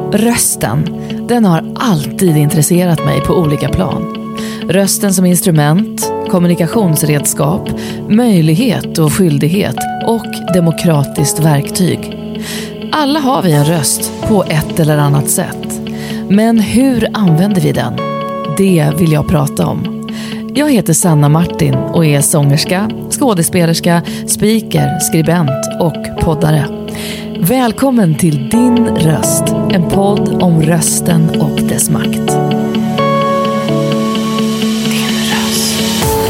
Rösten, den har alltid intresserat mig på olika plan. Rösten som instrument, kommunikationsredskap, möjlighet och skyldighet och demokratiskt verktyg. Alla har vi en röst på ett eller annat sätt. Men hur använder vi den? Det vill jag prata om. Jag heter Sanna Martin och är sångerska, skådespelerska, speaker, skribent och poddare. Välkommen till Din röst, en podd om rösten och dess makt. Din röst.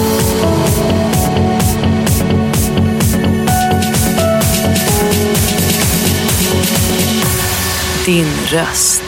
Din röst.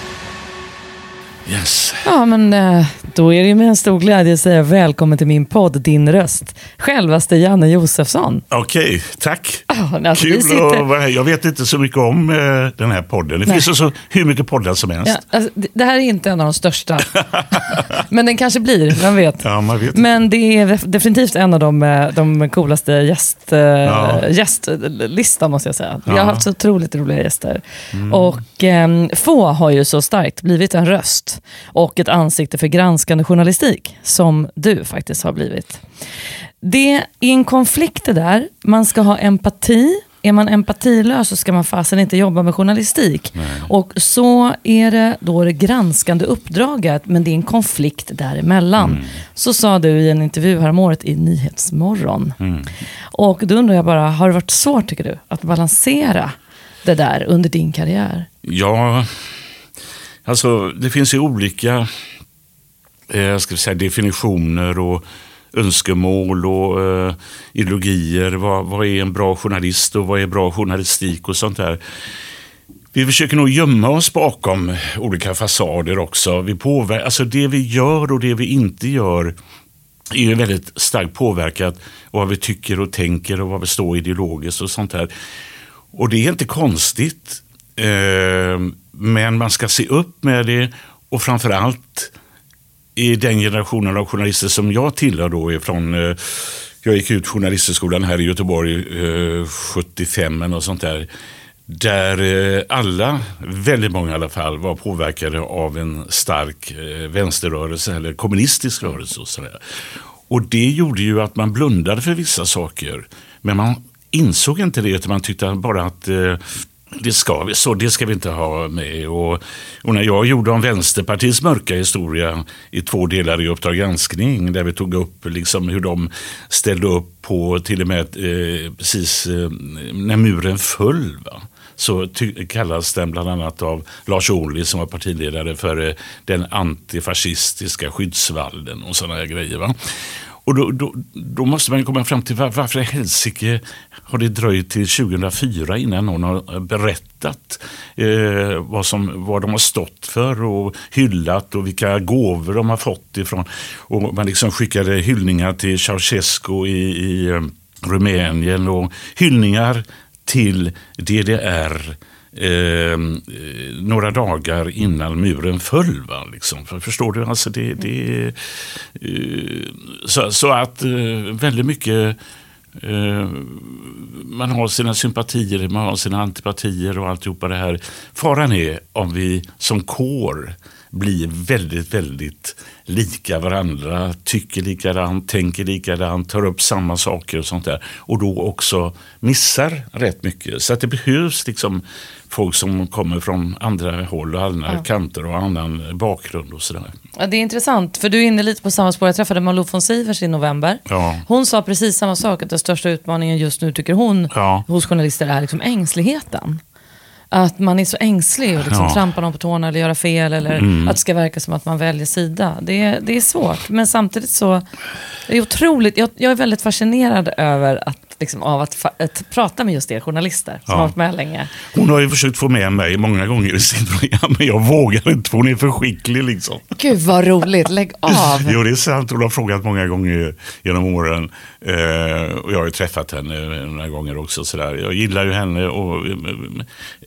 Yes. Ja, men då är det med en stor glädje att säga välkommen till min podd Din röst. Självaste Janne Josefsson. Okej, tack. Alltså, kul att vara här. Jag vet inte så mycket om den här podden. Det finns så hur mycket poddar som helst. Ja, alltså, det här är inte en av de största. Men den kanske blir, man vet. Ja, man vet. Men det är definitivt en av de coolaste gästlistan, måste jag säga. Jag har haft så otroligt roliga gäster. Och få har ju så starkt blivit en röst och ett ansikte för granskande journalistik som du faktiskt har blivit. Det är en konflikt det där. Man ska ha empati. Är man empatilös så ska man fasen inte jobba med journalistik. Nej. Och så är det då det granskande uppdraget, men det är en konflikt däremellan. Så sa du i en intervju häromåret i Nyhetsmorgon. Och då undrar jag bara, har det varit svårt tycker du att balansera det där under din karriär? Ja, alltså det finns ju olika definitioner och önskemål och ideologier. Vad är en bra journalist och vad är bra journalistik och sånt där. Vi försöker nog gömma oss bakom olika fasader också. Alltså det vi gör och det vi inte gör är ju väldigt starkt påverkat av vad vi tycker och tänker och vad vi står ideologiskt och sånt där. Och det är inte konstigt, men man ska se upp med det, och framförallt i den generationen av journalister som jag tillhör då jag gick ut journalisthögskolan här i Göteborg 75 och sånt där alla, väldigt många i alla fall, var påverkade av en stark vänsterrörelse eller kommunistisk rörelse och sådär. Och det gjorde ju att man blundade för vissa saker, men man insåg inte det, utan man tyckte bara att det ska vi inte ha med. Och när jag gjorde om Vänsterpartiets mörka historia i 2 delar i Uppdrag granskning, där vi tog upp liksom hur de ställde upp på till och med precis när muren föll, va? Så kallas den bland annat av Lars Ohly som var partiledare för den antifascistiska skyddsvallen och sådana här grejer, va? Och då måste man komma fram till varför i helsike har det dröjt till 2004 innan någon har berättat vad de har stått för och hyllat och vilka gåvor de har fått ifrån. Och man liksom skickade hyllningar till Ceausescu i Rumänien och hyllningar till DDR några dagar innan muren föll, va, liksom. Förstår du? Alltså så att väldigt mycket man har sina sympatier, man har sina antipatier och alltihopa det här. Faran är om vi som kår blir väldigt, väldigt lika varandra, tycker likadant, tänker likadant, tar upp samma saker och sånt där. Och då också missar rätt mycket. Så att det behövs liksom folk som kommer från andra håll och andra kanter och annan bakgrund och sådär. Ja, det är intressant, för du är inne lite på samma spår. Jag träffade Malou von Sivers i november. Ja. Hon sa precis samma sak, att den största utmaningen just nu tycker hon hos journalister är liksom ängsligheten. Att man är så ängslig och liksom trampar någon på tårna eller göra fel eller att det ska verka som att man väljer sida. Det är svårt, men samtidigt så det är otroligt. Jag är väldigt fascinerad över att liksom, av att prata med just er journalister som har varit med länge. Hon har ju försökt få med mig många gånger i sin program, men jag vågar inte, hon är för skicklig liksom. Gud vad roligt, lägg av. Jo, det är sant, hon har frågat många gånger genom åren och jag har ju träffat henne några gånger också sådär. Jag gillar ju henne och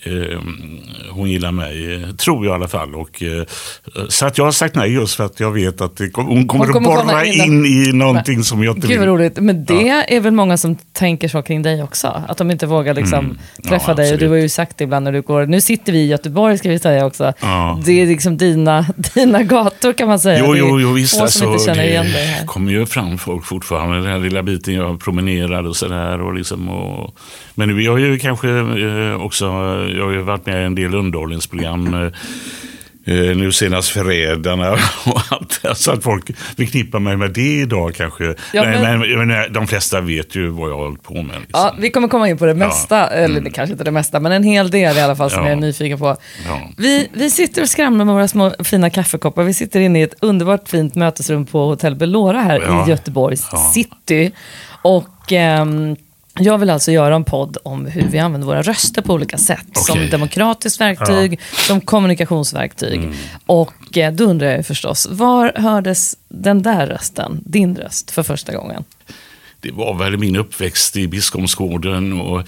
hon gillar mig, tror jag i alla fall. Och, så att jag har sagt nej just för att jag vet att hon kommer att borra in i någonting som jag inte vill. Gud vad roligt, men det är väl många som tänker så kring dig också, att de inte vågar liksom träffa dig. Och du har ju sagt det ibland när du går, nu sitter vi i Göteborg ska vi säga också, det är liksom dina gator kan man säga. Jo visst, alltså, det kommer ju fram folk fortfarande, den här lilla biten jag promenerade och sådär och liksom, men nu jag har ju kanske också, jag har ju varit med i en del underhållningsprogram nu senast Förrädarna och allt, så att folk förknippar mig med det idag kanske. Ja, men de flesta vet ju vad jag har hållit på med. Liksom. Ja, vi kommer komma in på det mesta, eller det kanske inte det mesta, men en hel del i alla fall som jag är nyfiken på. Ja. Vi sitter och skramlar med våra små fina kaffekoppar. Vi sitter inne i ett underbart fint mötesrum på Hotel Bellora här i Göteborgs city. Och jag vill alltså göra en podd om hur vi använder våra röster på olika sätt. Som demokratiskt verktyg, som kommunikationsverktyg. Och då undrar jag förstås, var hördes den där rösten, din röst, för första gången? Det var väl min uppväxt i Biskopsgården. Och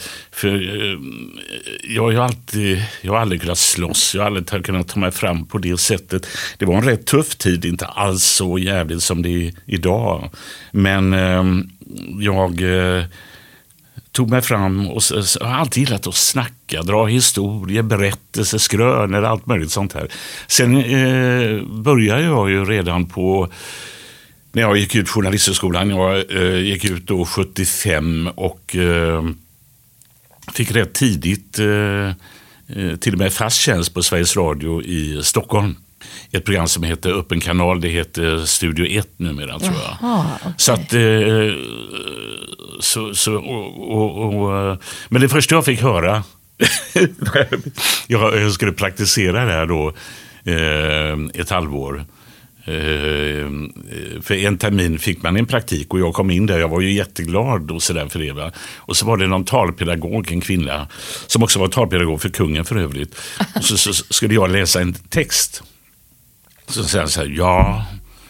jag har aldrig kunnat slåss. Jag har aldrig kunnat ta mig fram på det sättet. Det var en rätt tuff tid, inte alls så jävligt som det är idag. Men jag tog mig fram och har alltid gillat att snacka, dra historier, berättelser, skrönor, allt möjligt sånt här. Sen började jag ju redan när jag gick ut journalisthögskolan. Jag gick ut då 75 och fick rätt tidigt till och med fast tjänst på Sveriges Radio i Stockholm. Ett program som heter Öppen kanal, det heter Studio 1 numera tror jag. Aha, okay. Så att men det första jag fick höra jag skulle praktisera det här då ett halvår. För en termin fick man en praktik och jag kom in där, jag var ju jätteglad och så där för det, va? Och så var det någon talpedagog, en kvinna som också var talpedagog för kungen för övrigt, och så skulle jag läsa en text. Så säger han så här, ja,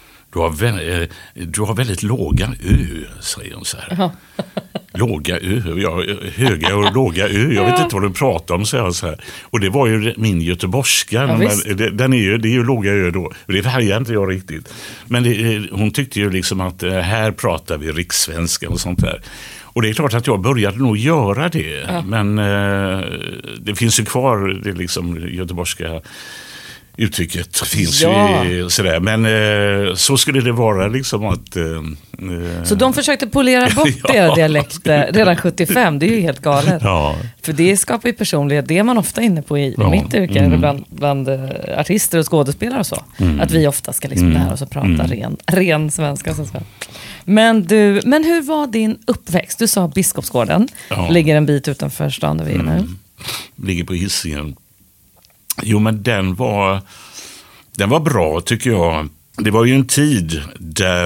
du har väldigt låga ö, säger hon så här. Låga ö, höga och låga ö, jag vet inte vad du pratar om, säger jag så här. Och det var ju min göteborgska, det är ju låga ö då, det färgar inte jag riktigt. Men hon tyckte ju liksom att här pratar vi rikssvenska och sånt där. Och det är klart att jag började nog göra det, men det finns ju kvar det liksom göteborgska uttrycket finns ju sådär, men så skulle det vara liksom att så de försökte polera bort deras dialekter redan 75, det är ju helt galet. För det skapar ju personlighet, det är man ofta inne på i mitt yrke, eller bland artister och skådespelare och så, att vi ofta ska liksom lära oss att prata ren svenska så. Men hur var din uppväxt? Du sa Biskopsgården, ligger en bit utanför stan där vi är nu. Ligger på Hisingen. Jo, men den var bra tycker jag. Det var ju en tid där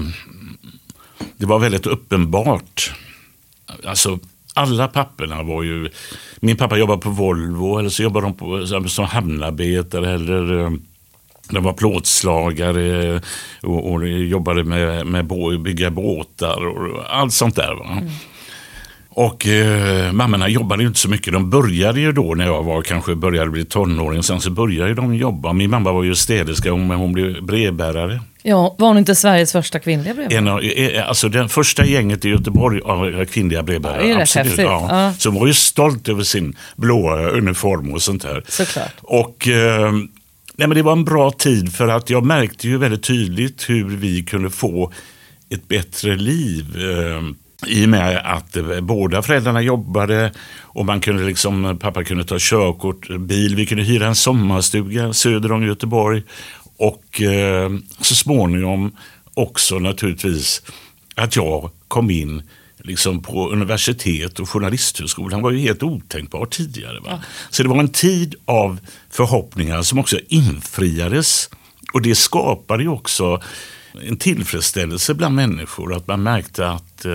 det var väldigt uppenbart. Alltså alla papporna var ju, min pappa jobbade på Volvo, eller så jobbade de som hamnarbetare, eller de var plåtslagare och jobbade med bygga båtar och allt sånt där, va? Och mammorna jobbade ju inte så mycket. De började ju då när jag började bli tonåring. Sen så började de jobba. Min mamma var ju städerska, men hon blev brevbärare. Ja, var hon inte Sveriges första kvinnliga brevbärare? Alltså den första gänget i Göteborg av kvinnliga brevbärare. Ja, absolut. Ja. Så hon var ju stolt över sin blåa uniform och sånt där. Såklart. Och men det var en bra tid, för att jag märkte ju väldigt tydligt hur vi kunde få ett bättre liv. I och med att båda föräldrarna jobbade och man kunde liksom, pappa kunde ta körkort, bil, vi kunde hyra en sommarstuga söder om Göteborg, och så småningom också naturligtvis att jag kom in liksom på universitet och journalisthögskolan var ju helt otänkbart tidigare, va? Så det var en tid av förhoppningar som också infriades, och det skapade ju också en tillfredsställelse bland människor, att man märkte att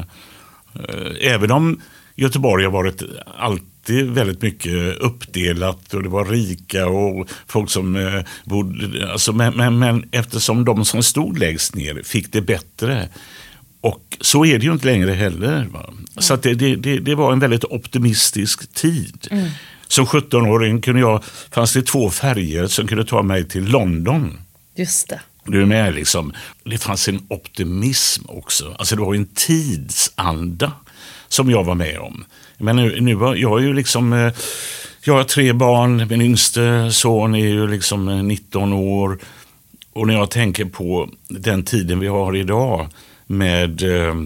även om Göteborg har varit alltid väldigt mycket uppdelat och det var rika och folk som bodde, alltså, men eftersom de som stod längst ner fick det bättre, och så är det ju inte längre heller, va? Så att det var en väldigt optimistisk tid. Som 17-åring fanns det 2 färger som kunde ta mig till London. Just det. Du är med liksom. Det fanns en optimism också. Alltså det var en tidsanda som jag var med om. Men nu var jag ju liksom... Jag har 3 barn. Min yngste son är ju liksom 19 år. Och när jag tänker på den tiden vi har idag med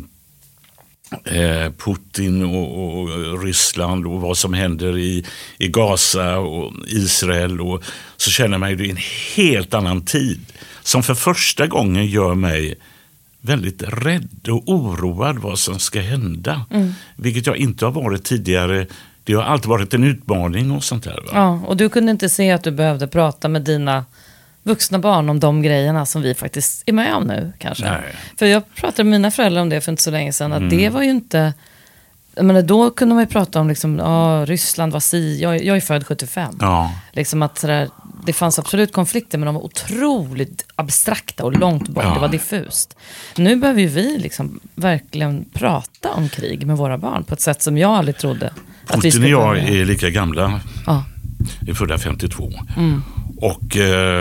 Putin och Ryssland och vad som händer i Gaza och Israel, och så känner man ju en helt annan tid som för första gången gör mig väldigt rädd och oroad vad som ska hända. Vilket jag inte har varit tidigare. Det har alltid varit en utmaning och sånt där. Va? Ja, och du kunde inte se att du behövde prata med dina vuxna barn om de grejerna som vi faktiskt är med om nu kanske. Nej. För jag pratade med mina föräldrar om det för inte så länge sedan. Att det var ju inte... Jag menar, då kunde man ju prata om liksom, Ryssland var jag är född 75. Ja. Liksom att sådär, det fanns absolut konflikter, men de var otroligt abstrakta och långt bort. Ja. Det var diffust. Nu behöver ju vi liksom verkligen prata om krig med våra barn på ett sätt som jag aldrig trodde att vi Putin och skulle jag börja. är lika gamla. Ja. är födda 52. Och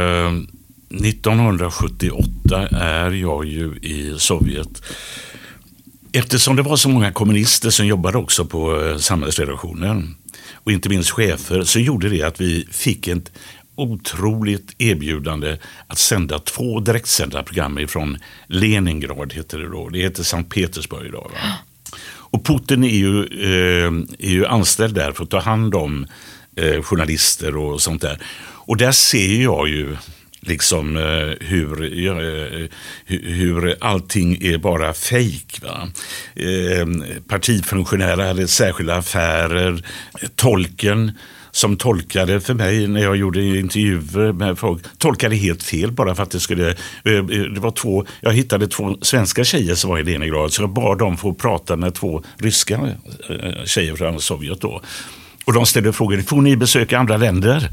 1978 är jag ju i Sovjet. Eftersom det var så många kommunister som jobbade också på samhällsredaktionen och inte minst chefer, så gjorde det att vi fick ett otroligt erbjudande att sända 2 direktsända program ifrån Leningrad, heter det då. Det heter Sankt Petersburg idag, va? Och Putin är ju anställd där för att ta hand om journalister och sånt där. Och där ser jag ju liksom hur allting är bara fejk, va? Partifunktionärer hade särskilda affärer. Tolken som tolkade för mig när jag gjorde intervjuer med folk tolkade helt fel bara för att det skulle... Det var jag hittade 2 svenska tjejer som var i Leningrad, så jag bad dem få prata med 2 ryska tjejer från Sovjet då. Och de ställde frågor: får ni besöka andra länder?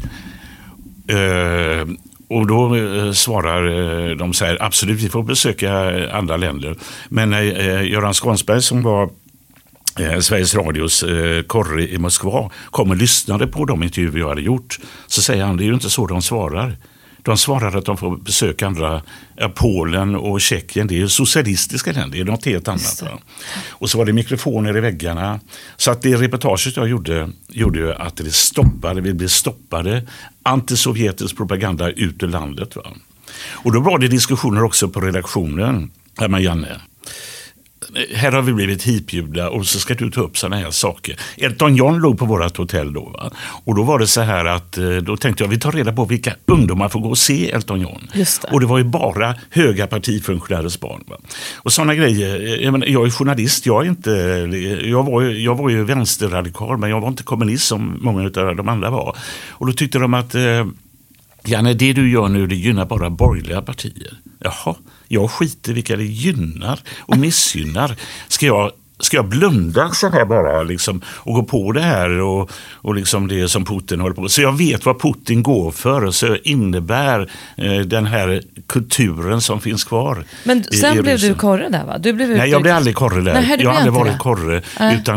Och då svarar de så här: absolut, vi får besöka andra länder. Men Göran Skånsberg, som var Sveriges Radios korre i Moskva, kom och lyssnade på de intervjuer jag hade gjort, så säger han: det är ju inte så de svarar. De svarar att de får besöka andra, Polen och Tjeckien, det är ju socialistiska länder, det är något helt annat. Va? Och så var det mikrofoner i väggarna. Så att det reportaget jag gjorde ju att vi blev stoppade antisovjetisk propaganda ut ur landet. Va? Och då var det diskussioner också på redaktionen. Här med Janne. Här har vi blivit hipbjudna och så ska du ta upp sådana här saker. Elton John låg på vårt hotell då, va? Och då var det så här att då tänkte jag, vi tar reda på vilka ungdomar får gå och se Elton John. Just det. Och det var ju bara höga partifunktionärers barn, va? Och sådana grejer. Jag är journalist, jag var ju vänsterradikal, men jag var inte kommunist som många av de andra var. Och då tyckte de att Janne, det du gör nu, det gynnar bara borgerliga partier. Jaha, jag skiter vilka det gynnar och missgynnar. Ska jag blunda så här bara liksom, och gå på det här och liksom det som Putin håller på. Så jag vet vad Putin går för, och så innebär den här kulturen som finns kvar. Men sen blev du korre där, va? Nej, jag blev aldrig korre där. Nej, jag har aldrig varit korre, utan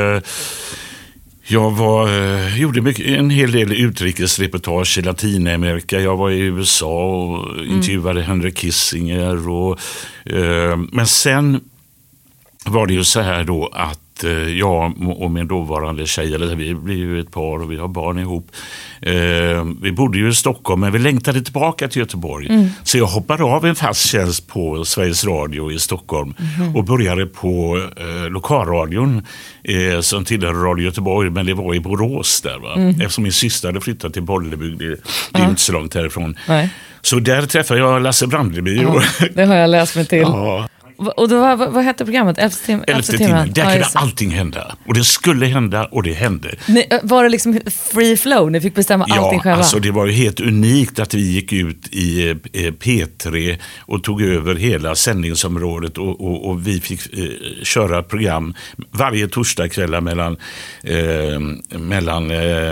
jag gjorde en hel del utrikesreportage i Latinamerika. Jag var i USA och intervjuade Henry Kissinger. Men sen var det ju så här då att jag och min dåvarande tjej, eller vi blir ju ett par och vi har barn ihop. Vi bodde ju i Stockholm, men vi längtade tillbaka till Göteborg. Så jag hoppade av en fast tjänst på Sveriges Radio i Stockholm och började på lokalradion som tillhörde Radio Göteborg, men det var i Borås där, va? Eftersom min syster hade flyttat till Bollebygd, det är inte så långt härifrån. Nej. Så där träffade jag Lasse Brandeby. Det har jag läst mig till. Ja. Och då, vad hette programmet? 11:e timmen. Där kunde allting hända. Och det skulle hända, och det hände. Var det liksom free flow? Ni fick bestämma allting själva? Ja, alltså det var ju helt unikt att vi gick ut i P3 och tog över hela sändningsområdet och vi fick köra program varje torsdagkväll mellan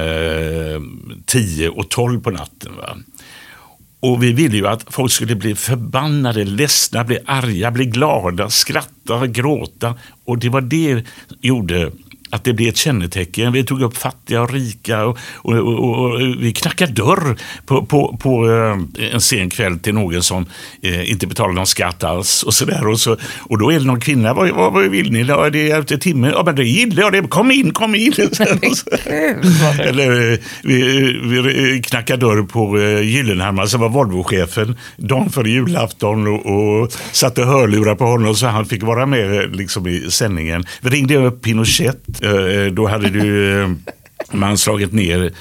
10 och 12 på natten, va? Och vi ville ju att folk skulle bli förbannade, ledsna, bli arga, bli glada, skratta, gråta. Och det var det gjorde att det blev ett kännetecken. Vi tog upp fattiga och rika och vi knackade dörr på en sen kväll till någon som inte betalade någon skatt alls och sådär. Och då är det någon kvinna, vad vill ni? Ja, det är efter timme. Ja, men det gillar jag det. Kom in. Eller vi knackade dörr på Gyllenhammar som var Volvo-chefen dagen före julafton och satte hörlurar på honom så han fick vara med liksom i sändningen. Vi ringde upp Pinochet. Då hade man slagit ner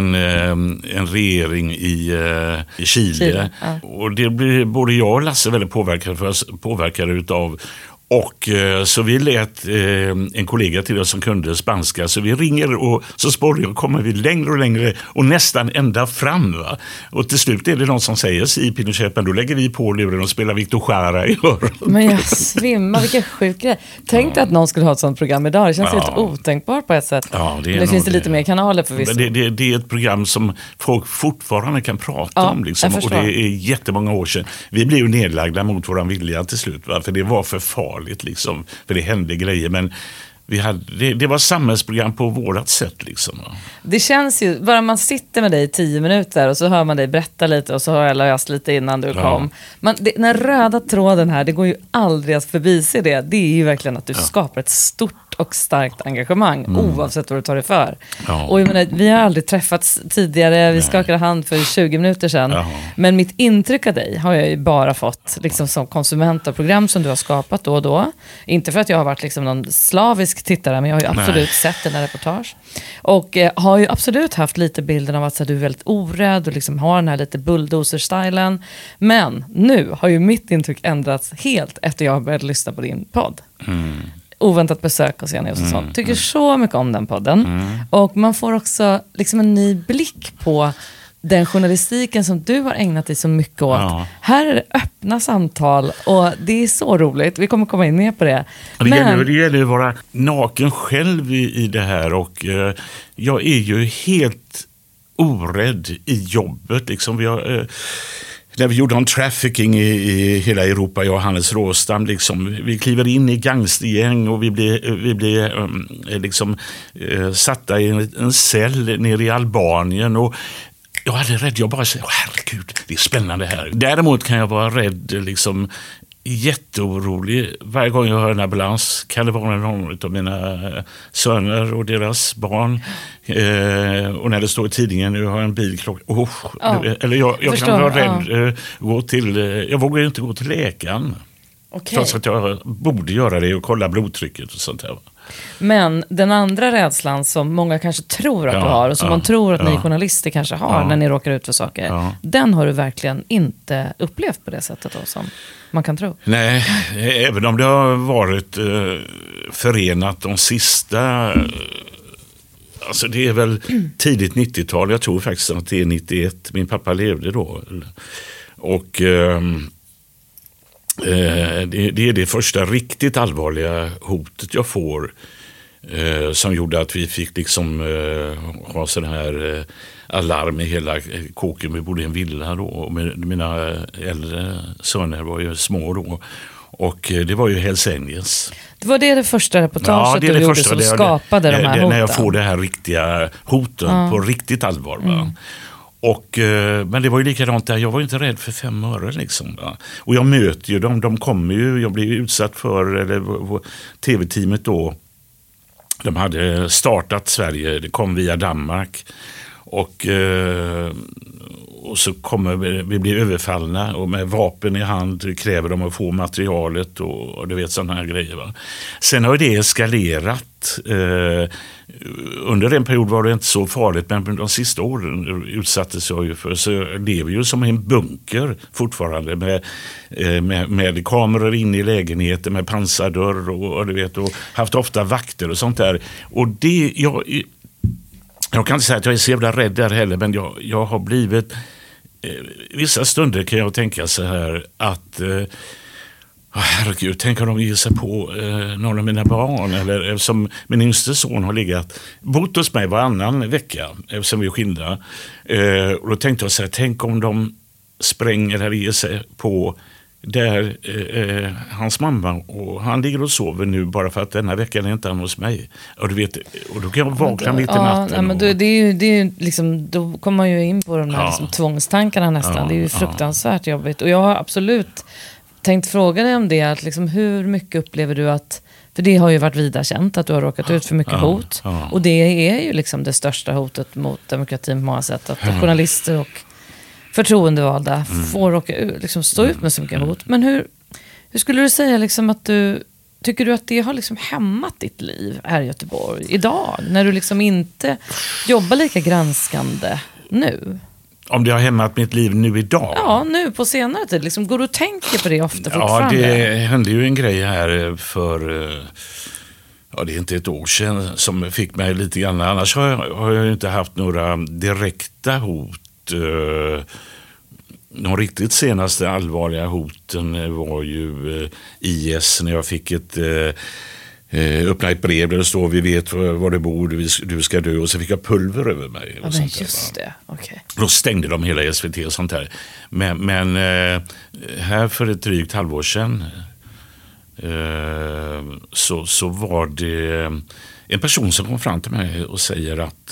en regering i Chile. Ja. Och det blev både jag och Lasse väldigt påverkade utav. Och så vi lät en kollega till oss som kunde spanska, så vi ringer och så småningom kommer vi längre och längre och nästan ända fram. Va? Och till slut är det någon som säger i Pinochet, men då lägger vi på luren och spelar Victor Jara i öronen. Men jag svimmar, vilken sjuk grej. Tänk att någon skulle ha ett sånt program idag, det känns helt otänkbart på ett sätt. Ja, det finns det lite mer kanaler förvisso. Det är ett program som folk fortfarande kan prata om. Liksom, och det är jättemånga år sedan. Vi blev ju nedlagda mot våran vilja till slut, va? För det var för farligt. Liksom, för det hände grejer, men det var samhällsprogram på vårat sätt liksom. Det känns ju, bara man sitter med dig i 10 minuter och så hör man dig berätta lite och så har jag läst lite innan du kom. Den röda tråden här, det går ju aldrig att förbise det. Det är ju verkligen att du skapar ett stort och starkt engagemang oavsett vad du tar det för. Ja. Och jag menar, vi har aldrig träffats tidigare, vi skakade hand för 20 minuter sedan. Ja. Men mitt intryck av dig har jag ju bara fått liksom, som konsument av program som du har skapat då och då. Inte för att jag har varit liksom, någon slavisk tittare, men jag har ju absolut sett dina reportage. Och har ju absolut haft lite bilden av att så, du är väldigt orädd och liksom har den här lite bulldozer-stylen. Men nu har ju mitt intryck ändrats helt efter jag började lyssna på din podd. Oväntat besök hos Janne Josefsson. Tycker så mycket om den podden. Och man får också liksom en ny blick på den journalistiken som du har ägnat dig så mycket åt. Ja. Här är det öppna samtal och det är så roligt. Vi kommer komma in mer på det. Det gäller att vara naken själv i det här och jag är ju helt orädd i jobbet. Liksom när vi gjorde om trafficking i hela Europa, jag och Hannes Råstam, liksom, vi kliver in i gangstergäng och vi blir liksom satta i en cell nere i Albanien och jag är aldrig rädd, jag bara säger, herregud, det är spännande här. Däremot kan jag vara rädd, liksom jätteorolig varje gång jag hör en ambulans. Kan det vara någon av mina söner och deras barn? Och när det står i tidningen, nu har jag en bilklocka. Eller jag kan vara rädd, jag vågar ju inte gå till läkaren. Okay. Trots att jag borde göra det och kolla blodtrycket och sånt här. Men den andra rädslan som många kanske tror att du har och som man tror att ni journalister kanske har när ni råkar ut för saker, den har du verkligen inte upplevt på det sättet då, som man kan tro. Nej, även om det har varit förenat de sista, alltså det är väl tidigt 90-tal, jag tror faktiskt att det är 91, min pappa levde då och det är det första riktigt allvarliga hotet jag får som gjorde att vi fick liksom ha sån här alarm i hela kåken. Vi bodde i en villa då och mina äldre söner var ju små då och det var ju Hells Angels. Det var det första reportaget du gjorde som skapade de här hoten? När jag får det här riktiga hoten på riktigt allvar. Va? Och, men det var ju likadant där, jag var ju inte rädd för 5 öre liksom. Va? Och jag möter ju dem, de kommer ju, jag blev utsatt för, eller tv-teamet då, de hade startat Sverige, det kom via Danmark och så kommer vi blir överfallna och med vapen i hand kräver de att få materialet och du vet sådana här grejer. Va? Sen har det eskalerat. Under en period var det inte så farligt, men de sista åren utsattes jag ju för, så jag lever ju som en bunker fortfarande med kameror in i lägenheten med pansardörr och du vet, och haft ofta vakter och sånt där. Och det, jag kan inte säga att jag är så jävla rädd där heller, men jag har blivit vissa stunder kan jag tänka så här att herregud, tänk om de ger sig på någon av mina barn, eller eftersom min yngste son har bott hos mig varannan vecka eftersom vi är skilda, och då tänkte jag så här, tänk om de spränger eller ger sig på där hans mamma och han ligger och sover nu bara för att denna veckan är inte han hos mig. Och du vet, och då kan jag vakna mitt i natten. Men det är ju liksom, då kommer man ju in på de här liksom tvångstankarna nästan. Det är ju fruktansvärt jobbigt. Och jag har absolut tänkt fråga dig om det, att liksom, hur mycket upplever du att, för det har ju varit vida känt att du har råkat ut för mycket hot. Och det är ju liksom det största hotet mot demokratin på många sätt, att journalister och förtroendevalda får liksom stå ut med så mycket hot. Men hur skulle du säga liksom att tycker du att det har liksom hämmat ditt liv här i Göteborg idag, när du liksom inte jobbar lika granskande nu? Om det har hämmat mitt liv nu idag? Ja, nu på senare tid. Liksom, går du och tänker på det ofta fortfarande? Ja, det hände ju en grej här för... det är inte ett år sedan som fick mig lite grann. Annars har jag inte haft några direkta hot. De riktigt senaste allvarliga hoten var ju IS, när jag fick öppna ett brev där det står vi vet var du bor, du ska dö, och så fick jag pulver över mig. Ja, men just det. Okay. Då stängde de hela SVT och sånt där. Men här för ett drygt halvår sedan så var det en person som kom fram till mig och säger att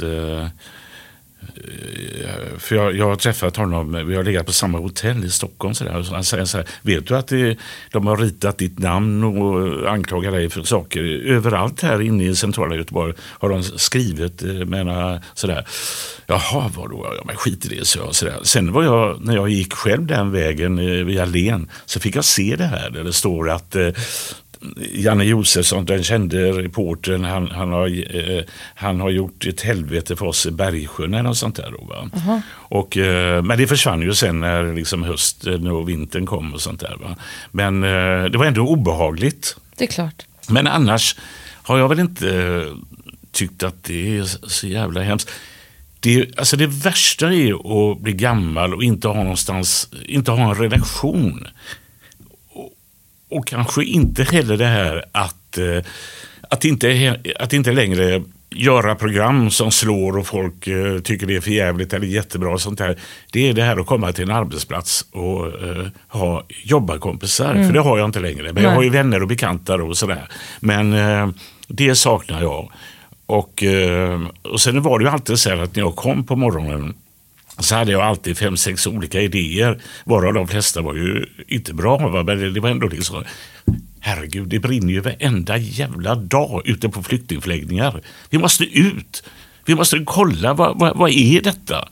för jag har träffat honom, vi har legat på samma hotell i Stockholm så där, och han säger så här: vet du att de har ritat ditt namn och anklagar dig för saker överallt här inne i centrala Göteborg, har de skrivit sådär. Jaha, vadå? Ja, men skit i det, så jag sådär. Sen var jag, när jag gick själv den vägen via Len, så fick jag se det här där det står att Janne Josefsson, den kände reportern, han har gjort ett helvete för oss i Bergsjön eller något sånt där då, va? Och, men det försvann ju sen när liksom hösten och vintern kom och sånt där, va? Men det var ändå obehagligt. Det är klart. Men annars har jag väl inte tyckt att det är så jävla hemskt. Det värsta är att bli gammal och inte ha en relation. Och kanske inte heller det här att inte längre göra program som slår och folk tycker det är för jävligt eller jättebra och sånt där. Det är det här att komma till en arbetsplats och ha jobbarkompisar. För det har jag inte längre. Men jag har ju vänner och bekanta och sådär. Men det saknar jag. Och sen var det ju alltid så här att när jag kom på morgonen så hade jag alltid 5-6 olika idéer, varav de flesta var ju inte bra, va? Men det var ändå liksom, herregud, det brinner ju varenda jävla dag ute på flyktingförläggningar. Vi måste ut, vi måste kolla, vad är detta?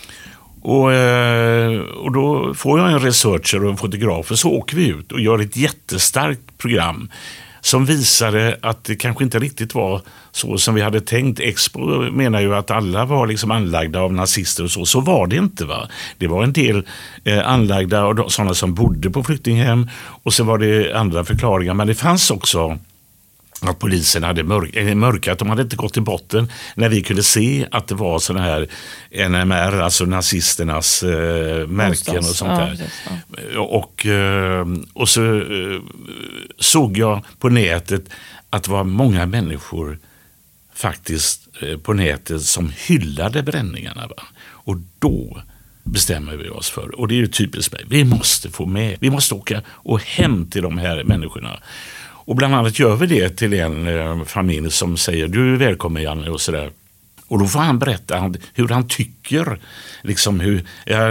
Och då får jag en researcher och en fotograf, och så åker vi ut och gör ett jättestarkt program som visade att det kanske inte riktigt var så som vi hade tänkt. Expo menar ju att alla var liksom anlagda av nazister och så var det inte, va? Det var en del anlagda och sådana som bodde på flyktinghem, och så var det andra förklaringar, men det fanns också att polisen hade mörkat, de hade inte gått till botten när vi kunde se att det var sådana här NMR, alltså nazisternas märken och sånt där. Och så såg jag på nätet att det var många människor faktiskt på nätet som hyllade bränningarna, va? Och då bestämmer vi oss för, och det är ju typiskt mig, vi måste åka och hem till de här människorna. Och bland annat gör vi det till en familj som säger, du är välkommen Janne, och sådär. Och då får han berätta hur han tycker, liksom hur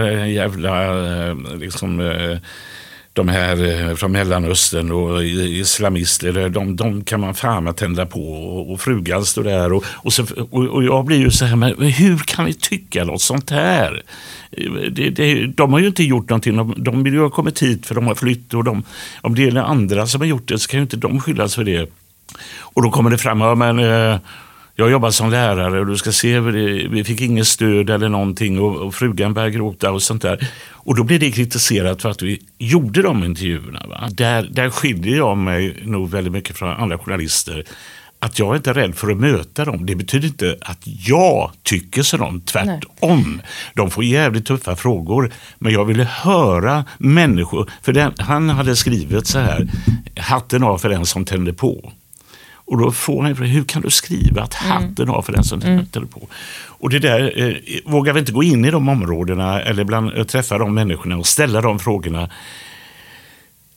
de här från Mellanöstern och islamister, de kan man fan tända på, och frugan står där och jag blir ju så här, men hur kan vi tycka något sånt här? De har ju inte gjort någonting, de vill ju ha kommit hit för de har flytt, och om det är andra som har gjort det så kan ju inte de skyllas för det. Och då kommer det fram, jag jobbar som lärare och du ska se, vi fick inget stöd eller någonting, och frugan började gråta och sånt där. Och då blir det kritiserat för att vi gjorde de intervjuerna, va? Där skiljer jag mig nog väldigt mycket från andra journalister. Att jag är inte rädd för att möta dem. Det betyder inte att jag tycker så dem, tvärtom. Nej. De får jävligt tuffa frågor. Men jag ville höra människor. För han hade skrivit så här, hatten av för den som tänder på. Och då får han, hur kan du skriva att hatten av för den som tänder på? Och det där, vågar vi inte gå in i de områdena eller träffa de människorna och ställa de frågorna.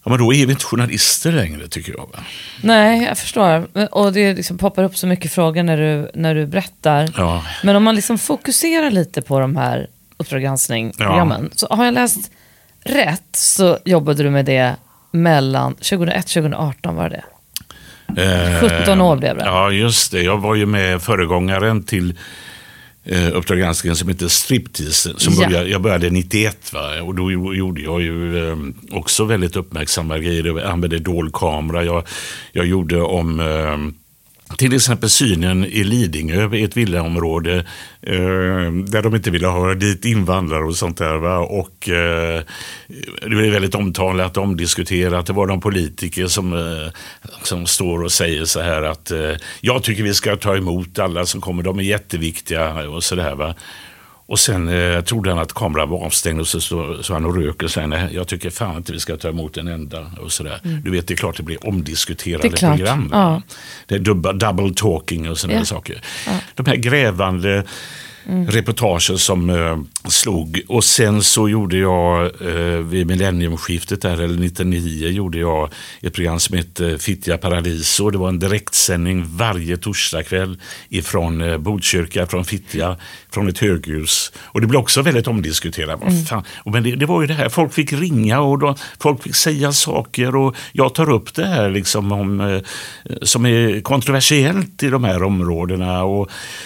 Ja, men då är vi inte journalister längre, tycker jag. Va? Nej, jag förstår. Och det liksom poppar upp så mycket frågor när du berättar. Ja. Men om man liksom fokuserar lite på de här Uppdrag granskning-programmen, så har jag läst rätt så jobbade du med det mellan 2001 och 2018, var det? 17 år blev det. Ja, just det. Jag var ju med föregångaren till Uppdrag granskning som heter Striptease. Jag började 91, va? Och då gjorde jag ju också väldigt uppmärksamma grejer. Jag använde dolkamera. Jag gjorde om till exempel synen i Lidingö, ett villaområde där de inte ville ha dit invandrare och sånt där. Va? Och det blev väldigt omtalat, omdiskuterat. Det var de politiker som står och säger så här att jag tycker vi ska ta emot alla som kommer, de är jätteviktiga och sådär, va. Och sen trodde han att kameran var avstängd och så han och rök och sa nej, jag tycker fan inte vi ska ta emot en enda och sådär. Du vet, det är klart det blir omdiskuterade program. Ja. Det är double talking och sådana saker. Ja. De här grävande reportager som slog. Och sen så gjorde jag vid millenniumskiftet där, eller 99, gjorde jag ett program som heter Fittja Paradiso. Det var en direktsändning varje torsdagkväll ifrån Botkyrka, från Fittja, från ett höghus. Och det blev också väldigt omdiskuterat. Men det var ju det här, folk fick ringa och folk fick säga saker, och jag tar upp det här liksom som är kontroversiellt i de här områdena, och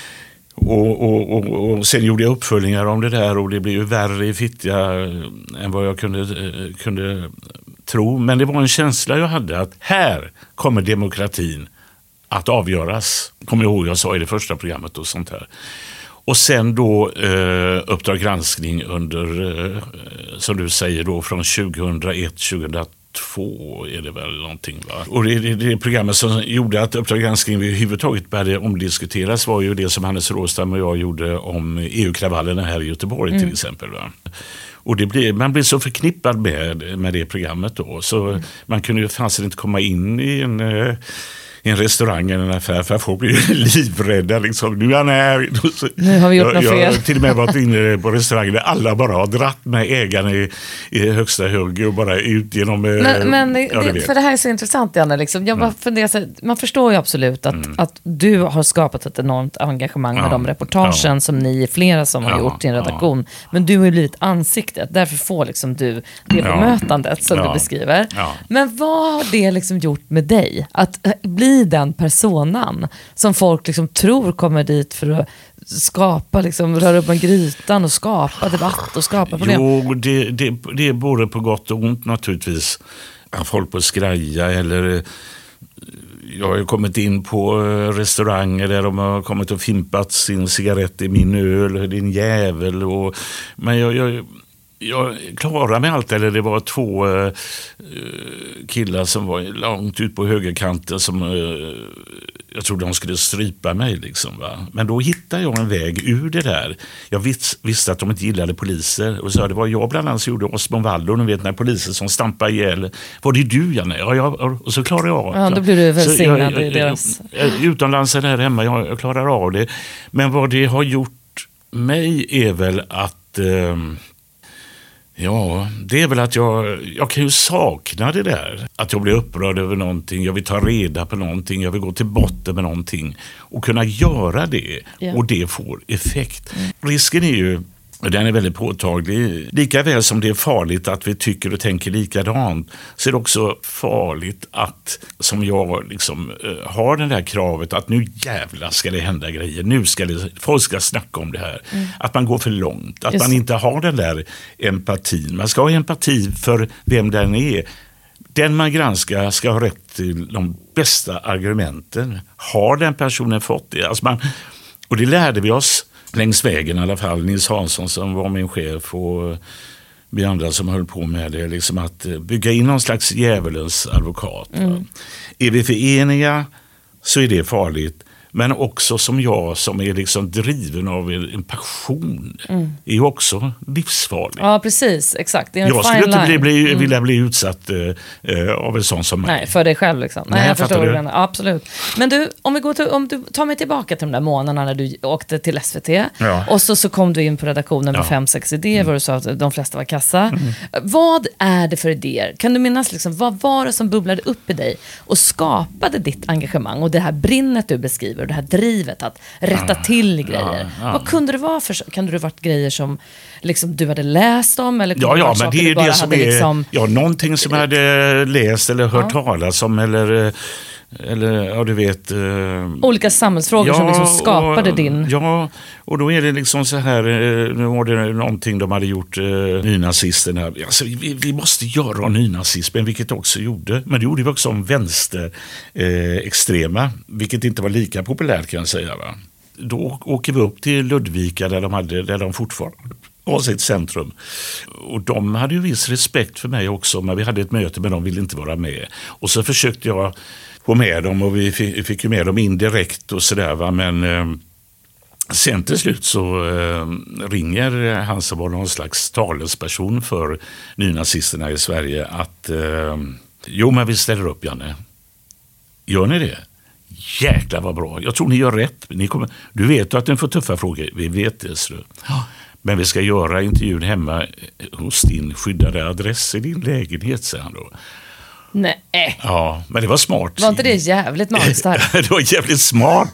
sen gjorde jag uppföljningar om det där, och det blev ju värre i Fittja än vad jag kunde tro. Men det var en känsla jag hade att här kommer demokratin att avgöras. Kommer jag ihåg, jag sa i det första programmet och sånt här. Och sen då Uppdrag granskning under, som du säger då, från 2001-2002 är det väl någonting, va? Och det programmet som gjorde att Uppdrag granskning överhuvudtaget började omdiskuteras var ju det som Hannes Råstam och jag gjorde om EU-kravallerna här i Göteborg till exempel, va? Och man blev så förknippad med det programmet då, så man kunde ju fanns inte komma in i en restaurang eller en affär, för folk blir livrädda liksom. Nu är han här. Nu har vi gjort något fel. Jag har till och med varit inne på restauranger där alla bara har dratt med ägaren i högsta hög och bara ut genom... För det här är så intressant, Janne. Liksom. Jag bara funderar så här, man förstår ju absolut att du har skapat ett enormt engagemang med de reportagen som ni är flera som har gjort i en redaktion. Men du har ju blivit ansiktet. Därför får liksom du det bemötandet som du beskriver. Ja. Men vad har det liksom gjort med dig? Att bli den personan som folk liksom tror kommer dit för att skapa, liksom, röra upp en grytan och skapa debatt och skapa problem. Jo, det är både på gott och ont naturligtvis. Folk på skraja, eller jag har ju kommit in på restauranger där de har kommit och fimpat sin cigarett i min öl, din jävel. Men jag klarar mig allt. Eller det var 2 killar som var långt ut på högerkanten som jag trodde de skulle strypa mig liksom, va? Men då hittade jag en väg ur det där. Jag visste att de inte gillade poliser, och så det var jag bland annat som gjorde Osmond Wallon, och vet när poliser som stampar ihjäl. Var det du, Janne? Och så klarade jag av. Ja, då blir du välsignad i deras... Utomlands eller här hemma, jag klarar av det. Men vad det har gjort mig är väl att det är väl att jag kan ju sakna det där. Att jag blir upprörd över någonting, jag vill ta reda på någonting, jag vill gå till botten med någonting. Och kunna göra det, och det får effekt. Risken är ju, den är väldigt påtaglig. Lika väl som det är farligt att vi tycker och tänker likadant, så är det också farligt att, som jag liksom har det där kravet att nu jävla ska det hända grejer, nu ska folk ska snacka om det här. Att man går för långt, att man inte har den där empatin. Man ska ha empati för vem den är. Den man granskar ska ha rätt till de bästa argumenten. Har den personen fått det? Alltså och det lärde vi oss längs vägen i alla fall. Nils Hansson som var min chef, och vi andra som höll på med det, liksom att bygga in någon slags djävulens advokat. Är vi för eniga så är det farligt, Men också som jag som är liksom driven av en passion är ju också livsfarlig. Ja, precis. Exakt. Det är en jag skulle inte vilja bli utsatt av en sån som mig. Nej, för dig själv liksom. Nej, jag förstår det. Absolut. Men du, om du tar mig tillbaka till de där månaderna när du åkte till SVT och så kom du in på redaktionen med 5-6 idéer och du sa att de flesta var kassa. Vad är det för idéer? Kan du minnas liksom, vad var det som bubblade upp i dig och skapade ditt engagemang och det här brinnet du beskriver och det här drivet att rätta till grejer? Vad kunde det vara för? Kan det ha varit grejer som liksom du hade läst om? Eller men det är det som är liksom... någonting som jag hade läst eller hört talas om eller du vet... olika samhällsfrågor som liksom skapade din... Ja, och då är det liksom så här, nu var det någonting de hade gjort, nynazisterna. Alltså, vi måste göra nynazismen, vilket också gjorde. Men det gjorde vi också om vänsterextrema, vilket inte var lika populärt kan jag säga. Va? Då åker vi upp till Ludvika där de fortfarande har sitt centrum. Och de hade ju viss respekt för mig också, men vi hade ett möte men de ville inte vara med. Och så försökte jag få med dem och vi fick ju med dem indirekt och sådär, va? Men sen till slut så ringer han som var någon slags talesperson för nynazisterna i Sverige att jo, men vi ställer upp, Janne. Gör ni det? Jäklar vad bra. Jag tror ni gör rätt. Du vet att ni får tuffa frågor. Vi vet det. Så. Men vi ska göra intervjun hemma hos din skyddade adress i din lägenhet, säger han då. Nej. Ja, men det var smart. Var inte det jävligt magstarkt? Det var jävligt smart.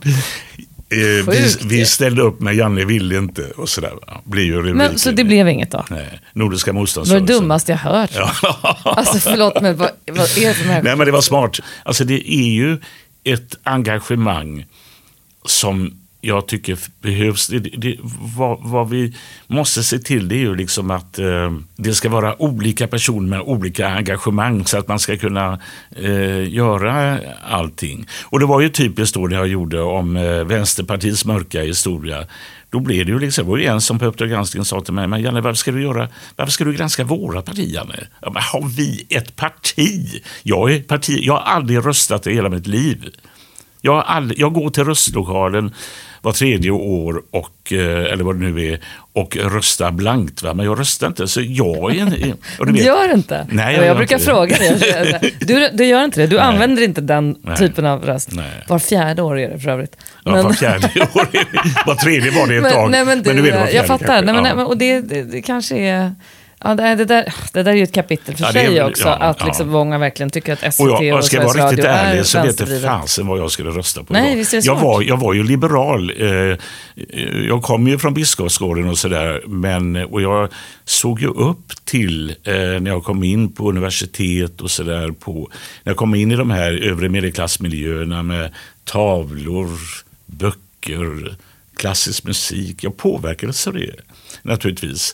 Vi ställde upp men Janne ville inte och sådär. Blir ju men så det blev inget då? Nej, Nordiska motståndsrörelsen. Det var det dummaste jag hört. Ja. Alltså förlåt, men vad är det för här? Nej, men det var smart. Alltså det är ju ett engagemang som jag tycker behövs. Vad vi måste se till, det är ju liksom att det ska vara olika personer med olika engagemang så att man ska kunna göra allting. Och det var ju typiskt då det jag gjorde om Vänsterpartiets mörka historia. Då blev det ju liksom, det var ju en som på Uppdrag granskning sa till mig, men Janne, varför ska du granska våra partier, Janne? Ja, men har vi ett parti? Jag har aldrig röstat i hela mitt liv. Jag går till röstlokalen var 3:e år och, eller vad det nu är, och röstar blankt. Va? Men jag röstar inte, så jag är... Du gör inte? Nej, jag brukar fråga dig. Du gör inte det? Du använder inte den typen av röst? Nej. Var 4:e år är det för övrigt. Ja, var 4:e år. Var 3:e var det ett tag. Men du vet, jag fattar. Och det kanske är... Ja, det där är ju ett kapitel för sig också, att liksom många verkligen tycker att SVT och jag ska vara riktigt ärlig så vet det fansen vad jag skulle rösta på. Nej, visst är det jag var ju liberal. Jag kom ju från Biskopsgården och sådär, och jag såg ju upp till när jag kom in på universitet och sådär, när jag kom in i de här övre medelklassmiljöerna med tavlor, böcker, klassisk musik. Jag påverkades av det, naturligtvis.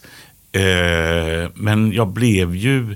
Men jag blev ju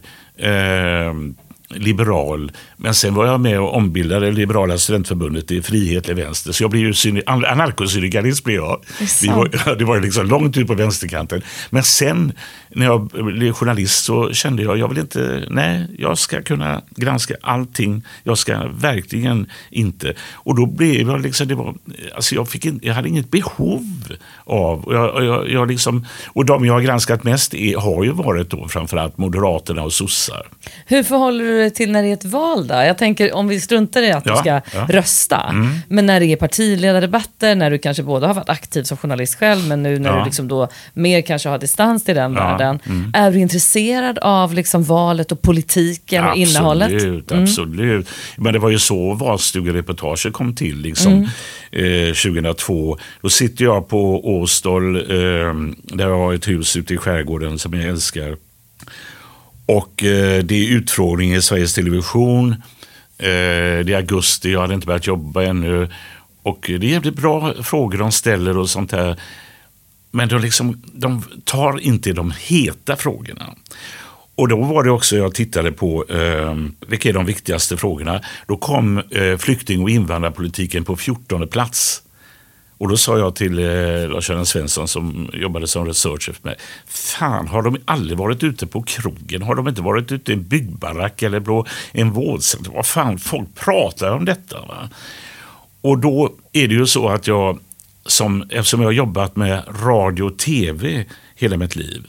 liberal, men sen var jag med och ombildade Liberala studentförbundet i Frihetlig Vänster, så jag blev ju anarkosyndikalist blev jag. Det var liksom långt ut på vänsterkanten. Men sen när jag blev journalist så kände jag ska kunna granska allting. Jag ska verkligen inte. Och då blev jag liksom, jag hade inget behov av, jag liksom, och de jag har granskat mest har ju varit då framförallt Moderaterna och sossar. Hur förhåller du dig till när det är ett val då? Jag tänker, om vi struntar i att du ska rösta, men när det är partiledardebatter, när du kanske både har varit aktiv som journalist själv, men nu när du liksom då mer kanske har distans till den världen, är du intresserad av liksom valet och politiken och innehållet? Absolut. Men det var ju så valstugereportaget kom till liksom, 2002. Då sitter jag på Åstol, där jag har ett hus ute i skärgården som jag älskar. Och det är utfrågning i Sveriges Television. Det är augusti, jag hade inte börjat jobba ännu. Och det är jävligt bra frågor de ställer och sånt här. Men de tar inte de heta frågorna. Och då var det också, jag tittade på vilka är de viktigaste frågorna. Då kom flykting- och invandrarpolitiken på 14:e plats. Och då sa jag till Lars-Göran Svensson som jobbade som researcher för mig. Fan, har de aldrig varit ute på krogen? Har de inte varit ute i en byggbarack eller på en vårdcentral? Vad fan, folk pratar om detta, va? Och då är det ju så att eftersom jag har jobbat med radio och tv hela mitt liv,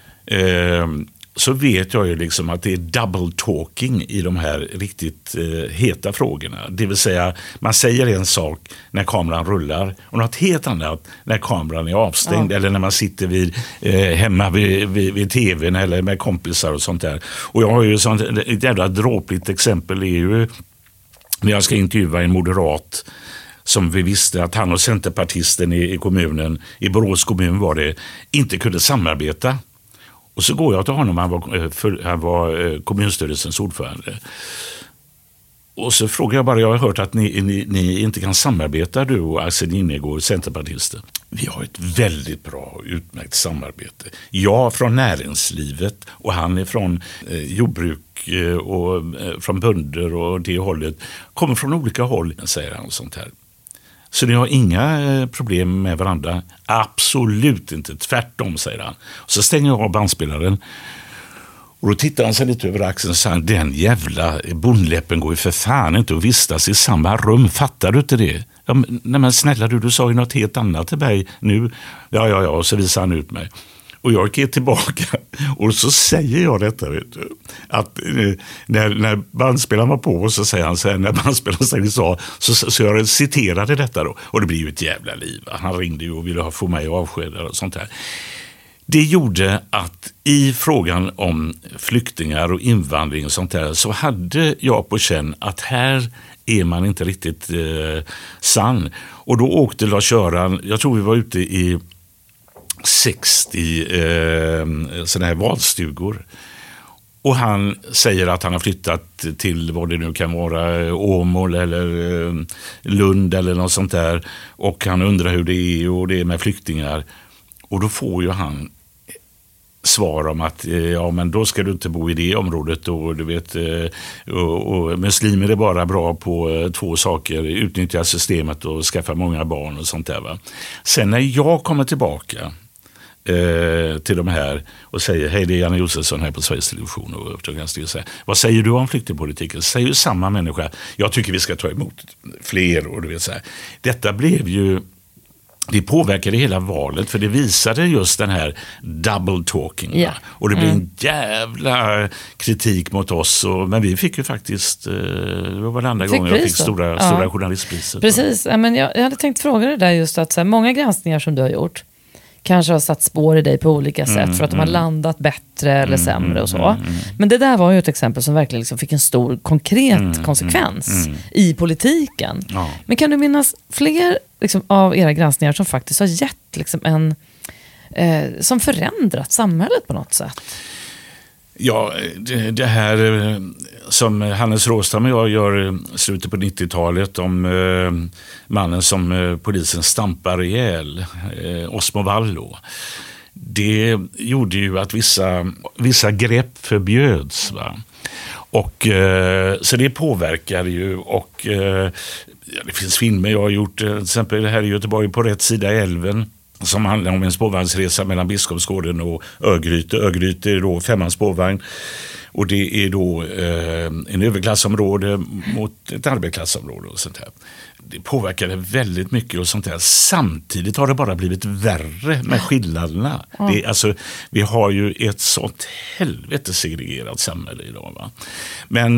så vet jag ju liksom att det är double talking i de här riktigt heta frågorna. Det vill säga, man säger en sak när kameran rullar och något helt annat när kameran är avstängd, eller när man sitter hemma vid tvn eller med kompisar och sånt där. Och jag har ju ett jävla dråpligt exempel är ju när jag ska intervjua en moderat som vi visste att han och centerpartisten i kommunen, i Borås kommun var det, inte kunde samarbeta. Och så går jag till honom, han var kommunstyrelsens ordförande. Och så frågar jag bara, jag har hört att ni inte kan samarbeta, du och Axel Jinnergård, centerpartister. Vi har ett väldigt bra och utmärkt samarbete. Jag från näringslivet och han är från jordbruk och från bönder och det hållet. Kommer från olika håll, säger han och sånt här. Så ni har inga problem med varandra? Absolut inte, tvärtom, säger han. Och så stänger jag av bandspelaren. Och då tittar han sig lite över axeln och säger, den jävla bondläppen går ju för fan inte att vistas i samma rum. Fattar du inte det? Ja, men snälla du sa ju något helt annat till mig nu. Ja, och så visar han ut mig. Och jag gick tillbaka och så säger jag detta, vet du, att när bandspelaren var på, så säger han så här, när bandspelaren så jag citerade detta då, och det blir ju ett jävla liv. Han ringde ju och ville få mig avskedad och sånt här. Det gjorde att i frågan om flyktingar och invandring och sånt där, så hade jag på känn att här är man inte riktigt sann. Och då åkte Lars-Göran, jag tror vi var ute i 60 sådana här valstugor. Och han säger att han har flyttat till vad det nu kan vara, Åmål eller Lund eller något sånt där. Och han undrar hur det är och det är med flyktingar. Och då får ju han svar om att ja, men då ska du inte bo i det området och du vet, och muslimer är bara bra på två saker, utnyttja systemet och skaffa många barn och sånt där, va. Sen när jag kommer tillbaka till de här och säger, hej, det är Janne Josefsson här på Sveriges Television och säga, vad säger du om flyktingpolitiken? Säger ju samma människa, jag tycker vi ska ta emot fler, och du vet så här. Detta blev ju, det påverkade hela valet, för det visade just den här double talking. Yeah. Och det blev en jävla kritik mot oss. Men vi fick ju faktiskt, det var den andra gången jag fick stora journalistpriset. Precis, men jag hade tänkt fråga det där just att så här, många granskningar som du har gjort kanske har satt spår i dig på olika sätt för att de har landat bättre eller sämre och så. Men det där var ju ett exempel som verkligen liksom fick en stor konkret konsekvens i politiken. Ja. Men kan du minnas fler liksom, av era granskningar som faktiskt har gett liksom, som förändrat samhället på något sätt? Ja, det här som Hannes Råstam och jag gör slutet på 90-talet om mannen som polisen stampar ihjäl, Osmo Vallo. Det gjorde ju att vissa grepp förbjöds, va? Och så det påverkar ju, och det finns filmer jag har gjort, till exempel här i Göteborg På rätt sida älven, som handlar om en spårvagnsresa mellan Biskopsgården och Örgryte. Örgryte är då 5:an spårvagn. Och det är då en överklassområde mot ett arbetarklassområde och sånt här. Det påverkade väldigt mycket och sånt här. Samtidigt har det bara blivit värre med skillnaderna. Det, alltså, vi har ju ett sånt helvete segregerat samhälle idag, va? Men,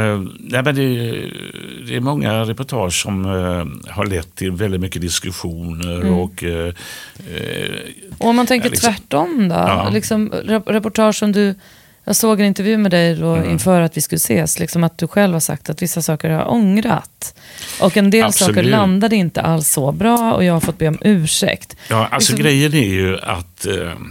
det är många reportage som har lett till väldigt mycket diskussioner och om man tänker liksom, tvärtom då? Ja. Liksom, reportage som du... Jag såg en intervju med dig då inför att vi skulle ses, liksom att du själv har sagt att vissa saker har ångrat. Och en del saker landade inte alls så bra och jag har fått be om ursäkt. Ja, alltså liksom... grejen är ju att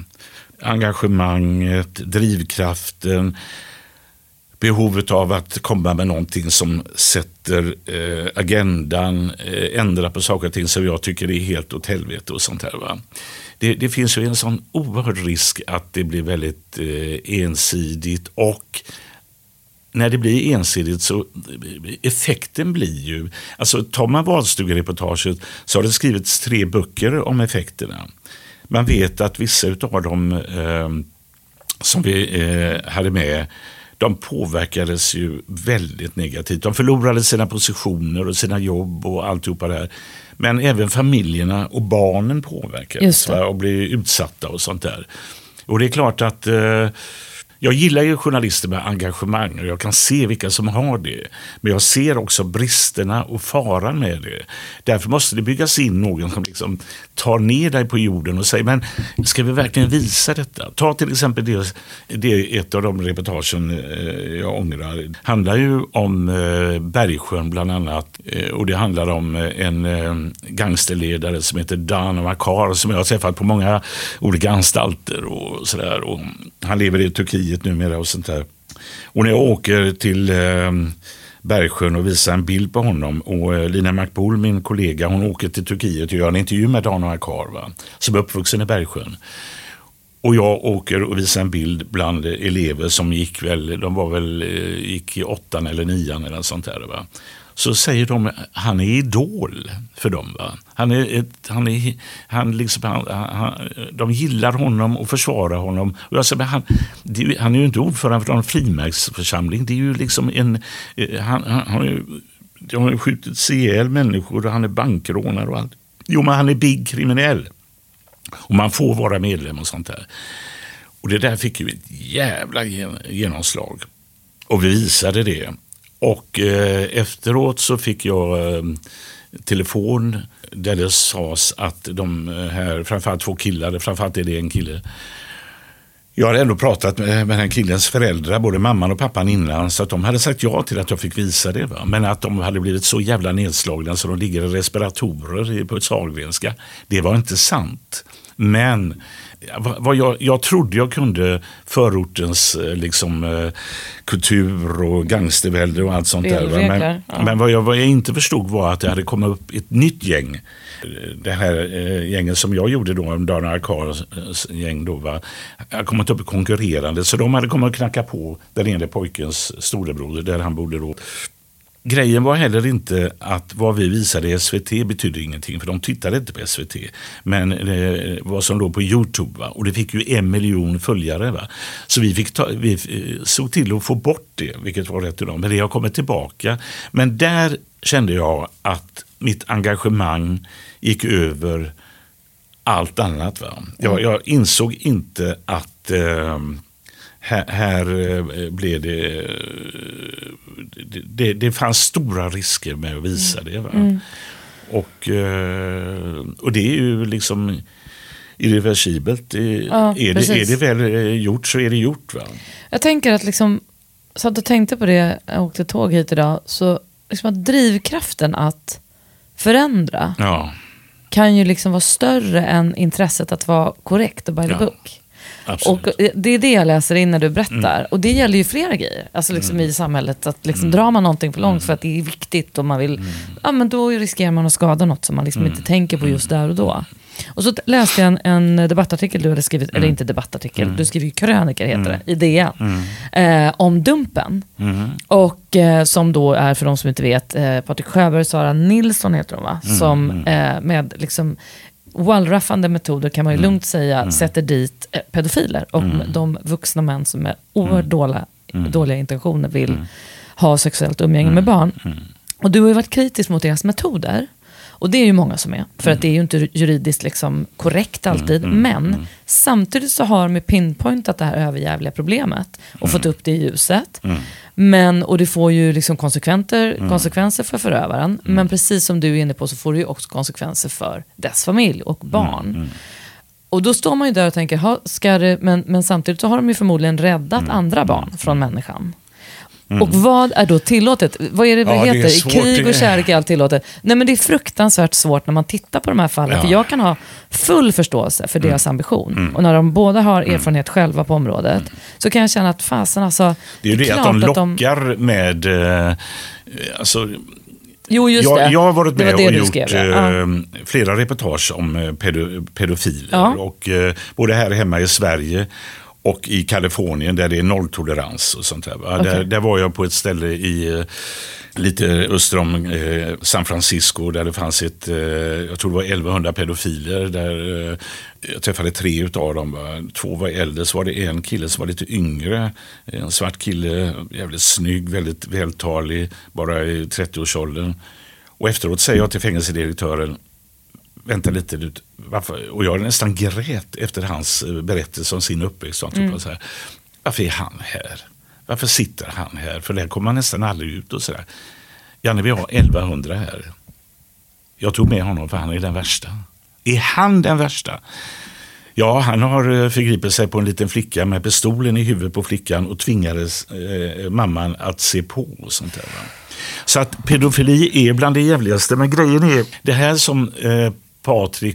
engagemanget, drivkraften, behovet av att komma med någonting som sätter agendan, ändra på saker och ting som jag tycker är helt åt helvete och sånt här, va. Det finns ju en sån oerhörd risk att det blir väldigt ensidigt, och när det blir ensidigt så effekten blir ju, alltså tar man valstugereportaget så har det skrivits 3 böcker om effekterna. Man vet att vissa av dem som vi hade med, de påverkades ju väldigt negativt. De förlorade sina positioner och sina jobb och alltihopa det här. Men även familjerna och barnen påverkades och blev utsatta och sånt där. Och det är klart att jag gillar ju journalister med engagemang och jag kan se vilka som har det. Men jag ser också bristerna och faran med det. Därför måste det byggas in någon som liksom tar ner dig på jorden och säger, men ska vi verkligen visa detta? Ta till exempel det är ett av de reportagen jag ångrar. Det handlar ju om Bergsjön bland annat. Och det handlar om en gangsterledare som heter Dan Makar som jag har träffat på många olika anstalter och sådär. Och han lever i Turkiet numera och sånt där. Och när jag åker till Bergsjön och visar en bild på honom och Lina Makbul, min kollega, hon åker till Turkiet och gör en intervju med Dan Akar, som är uppvuxen i Bergsjön. Och jag åker och visar en bild bland elever som gick i 8:an eller 9:an eller sånt där, va. Så säger de, han är idol för dem, va. De gillar honom och försvarar honom. Och jag säger, han är ju inte ordförande för en frimärksförsamling. Det är ju liksom de har ju skjutit ihjäl människor och han är bankrånare och allt. Jo, men han är big kriminell. Och man får vara medlem och sånt där. Och det där fick ju ett jävla genomslag. Och vi visade det. Och efteråt så fick jag telefon där det sades att de här, framförallt 2 killar, framförallt är det en kille. Jag hade ändå pratat med den killens föräldrar, både mamman och pappan innan, så att de hade sagt ja till att jag fick visa det. Va? Men att de hade blivit så jävla nedslagna så de ligger i respiratorer på ett Sahlgrenska. Det var inte sant. Men jag trodde jag kunde förortens kultur och gangstervälde och allt sånt där. Men vad jag inte förstod var att det hade kommit upp ett nytt gäng. Det här gängen som jag gjorde då, Dan Akars gäng då, hade kommit upp konkurrerande. Så de hade kommit att knacka på den ena pojkens storebror där han bodde då. Grejen var heller inte att vad vi visade i SVT betydde ingenting, för de tittade inte på SVT. Men vad som låg på YouTube, va? Och det fick ju 1 miljon följare. Va? Så vi såg till att få bort det, vilket var rätt idag. Men det har kommit tillbaka. Men där kände jag att mitt engagemang gick över allt annat. Va? Jag insåg inte att... Här blev det fanns stora risker med att visa det. Va? Och det är ju liksom irreversibelt. Är det väl gjort så är det gjort. Va? Jag tänker att så att jag tänkte på det, jag åkte tåg hit idag, så att drivkraften att förändra kan ju vara större än intresset att vara korrekt och by the book. Absolut. Och det är det jag läser in när du berättar. Och det gäller ju flera grejer. Alltså i samhället. Att drar man någonting för långt för att det är viktigt och man vill... Ja, men då riskerar man att skada något som man inte tänker på just där och då. Och så läste jag en debattartikel du hade skrivit, eller inte debattartikel, du skriver ju krönikor heter det, i DN, om Dumpen. Och som då är, för de som inte vet, Patrik Sjöberg och Sara Nilsson heter de, va? Som med wallraffande metoder kan man ju lugnt säga sätter dit pedofiler och de vuxna män som med oerhört dåliga intentioner vill ha sexuellt umgänge med barn. Och du har ju varit kritisk mot deras metoder. Och det är ju många som är. För att det är ju inte juridiskt korrekt alltid. Men samtidigt så har de ju pinpointat det här överjävliga problemet. Och fått upp det i ljuset. Och det får ju konsekvenser för förövaren. Men precis som du är inne på så får det ju också konsekvenser för dess familj och barn. Och då står man ju där och tänker, men samtidigt så har de ju förmodligen räddat andra barn från människan. Och vad är då tillåtet? Vad är det heter? I krig och kärlek är allt tillåtet. Nej, men det är fruktansvärt svårt när man tittar på de här fallen. För jag kan ha full förståelse för deras ambition. Och när de båda har erfarenhet själva på området så kan jag känna att fasen alltså... Det är ju det att de lockar med... Jo, just det. Jag har varit med och gjort flera reportage om pedofiler. Och både här hemma i Sverige och i Kalifornien där det är nolltolerans och sånt där. Okay. Där var jag på ett ställe i lite öster om San Francisco där det fanns jag tror det var 1100 pedofiler där jag träffade 3 utav dem. 2 var äldre, så var det en kille som var lite yngre, en svart kille, jävligt snygg, väldigt vältalig, bara i 30-årsåldern. Och efteråt säger jag till fängelsedirektören, vänta lite, varför? Och jag nästan grät efter hans berättelse om sin uppväxt. Så här, varför är han här? Varför sitter han här? För där kommer man nästan aldrig ut och sådär. Janne, vi har 1100 här. Jag tog med honom för han är den värsta. Är han den värsta? Ja, han har förgripit sig på en liten flicka med pistolen i huvudet på flickan och tvingades mamman att se på och sånt där. Så att pedofili är bland det jävligaste. Men grejen är, det här som Patrik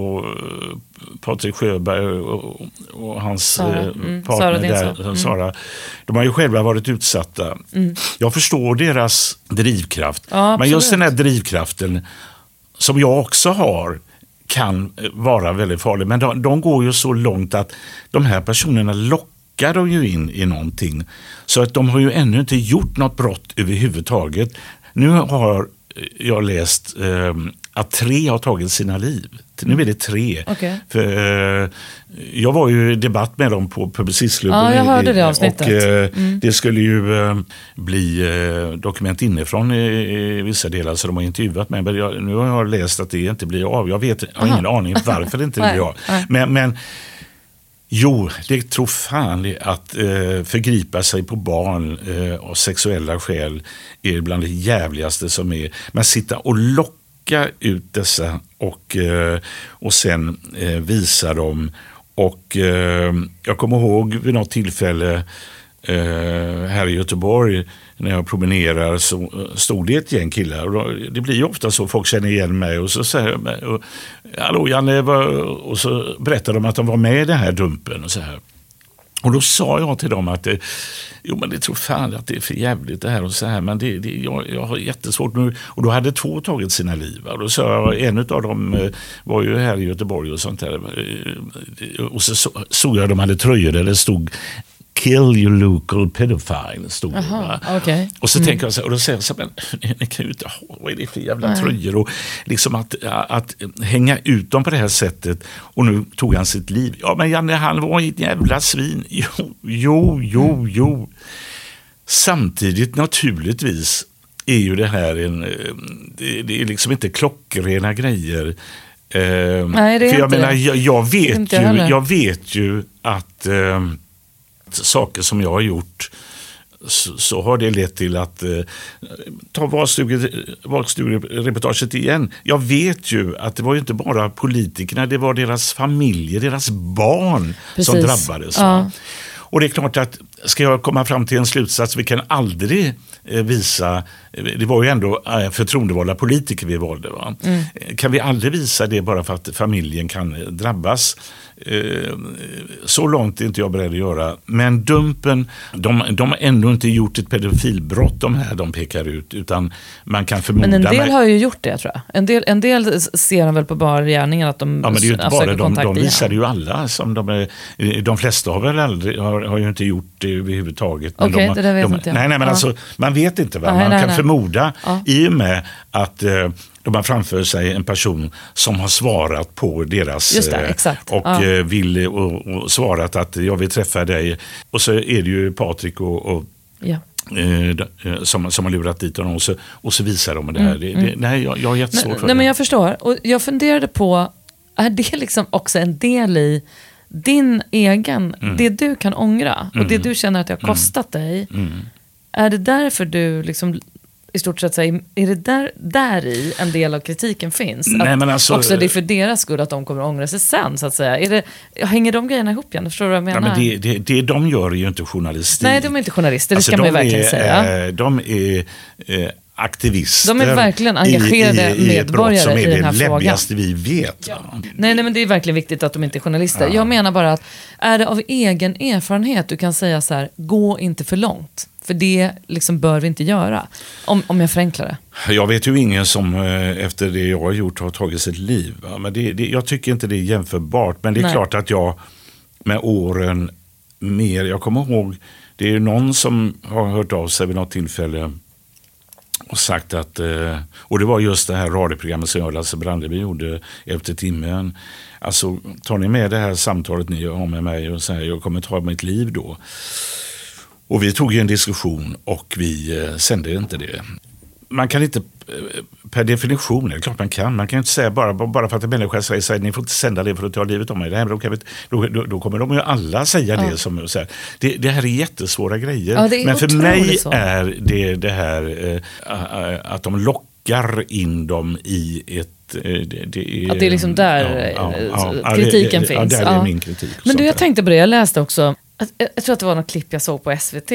Sjöberg och hans partner där, Sara, de har ju själva varit utsatta. Jag förstår deras drivkraft. Ja, men just den här drivkraften som jag också har kan vara väldigt farlig. Men de går ju så långt att de här personerna lockar de ju in i någonting. Så att de har ju ännu inte gjort något brott överhuvudtaget. Nu har jag läst att 3 har tagit sina liv. Nu är det 3. Okay. För, jag var ju i debatt med dem på Publicistklubben. Ja, jag hörde det avsnittet. Och det skulle ju bli dokument inifrån i vissa delar, så de har intervjuat mig. Men nu har jag läst att det inte blir av. Jag har ingen aning varför det inte blir av. Men jo, det tror fan att förgripa sig på barn och sexuella skäl är bland det jävligaste som är. Men sitta och locka ut dessa och sen visa dem. Och jag kommer ihåg vid något tillfälle här i Göteborg när jag promenerar så stod det ett gäng killar. Och det blir ju ofta så, folk känner igen mig och så säger jag, hallå Janne, och så berättar de att de var med i den här dumpen och så här. Och då sa jag till dem att jo, men det tror fan att det är för jävligt det här och så här, men jag har jättesvårt nu. Och då hade 2 tagit sina liv. Och då sa jag, en av dem var ju här i Göteborg och sånt där. Och så såg jag att de hade tröjor där det stod "Kill your local pedophile", stod det. Okay. Och så tänker jag så här, och då säger jag så här, men ni kan ju inte ha, vad är det för jävla tröjor? Och liksom att hänga ut dem på det här sättet, och nu tog han sitt liv. Ja, men Janne, han var ett jävla svin. Jo. Samtidigt naturligtvis är ju det här det är liksom inte klockrena grejer. Nej, det är för jag inte menar, det. Jag vet ju att saker som jag har gjort så har det lett till att ta valstudiereportaget igen. Jag vet ju att det var ju inte bara politikerna, det var deras familjer, deras barn som drabbades. Ja. Och det är klart att ska jag komma fram till en slutsats, vi kan aldrig visa, det var ju ändå förtroendevalda politiker vi valde, va? Kan vi aldrig visa det bara för att familjen kan drabbas? Så långt är inte jag beredd att göra. Men dumpen, de har ändå inte gjort ett pedofilbrott, de pekar ut, utan man kan förmoda. Men en del har ju gjort det, tror jag. En del ser de väl på bara gärningen att de men det är ju inte bara de visar ju alla som de flesta har väl aldrig har ju inte gjort det överhuvudtaget. Okej, det där vet inte jag. Nej, men alltså man vet inte vad man kan förmoda i och med att de har framför sig en person som har svarat på deras just det, exakt. och vill och svarat att jag vill träffa dig, och så är det ju Patrik och som har lurat dit honom, och så visar de det här. Nej, jag har jättesvårt för det. Nej, men jag förstår, och jag funderade på, är det liksom också en del i din egen, det du kan ångra och det du känner att det har kostat dig, är det därför du liksom i stort sett säger, är det där i en del av kritiken finns? Nej, men alltså, också det är för deras skull att de kommer att ångra sig sen, så att säga. Hänger de grejerna ihop igen? Förstår du vad jag menar? Ja, men det de gör är ju inte journalistik. Nej, de är inte journalister, det ska man ju verkligen säga. De är aktivister. De är verkligen engagerade medborgare i den här frågan. Som är det läbbigaste vi vet. Ja. Nej, men det är verkligen viktigt att de inte är journalister. Ja. Jag menar bara att är det av egen erfarenhet du kan säga så här, gå inte för långt. För det liksom bör vi inte göra. Om jag förenklar det. Jag vet ju ingen som efter det jag har gjort har tagit sitt liv. Men jag tycker inte det är jämförbart. Men det är klart att jag med åren mer. Jag kommer ihåg, det är ju någon som har hört av sig vid något tillfälle och sagt att, och det var just det här radioprogrammet som jag och Lasse Brandeby gjorde efter timmen. Alltså, tar ni med det här samtalet ni har med mig och säger jag kommer ta mitt liv då. Och vi tog ju en diskussion och vi sände inte det. Man kan inte per definition, det är klart man kan inte säga bara för att en människa säger ni får inte sända det för att ta livet av mig. Då kommer de ju alla säga det som så här. Det här är jättesvåra grejer. Ja, men för mig är det här att de lockar in dem i ett det är liksom där kritiken finns. Ja, där är min kritik. Men du, jag tänkte på det, jag läste också jag tror att det var något klipp jag såg på SVT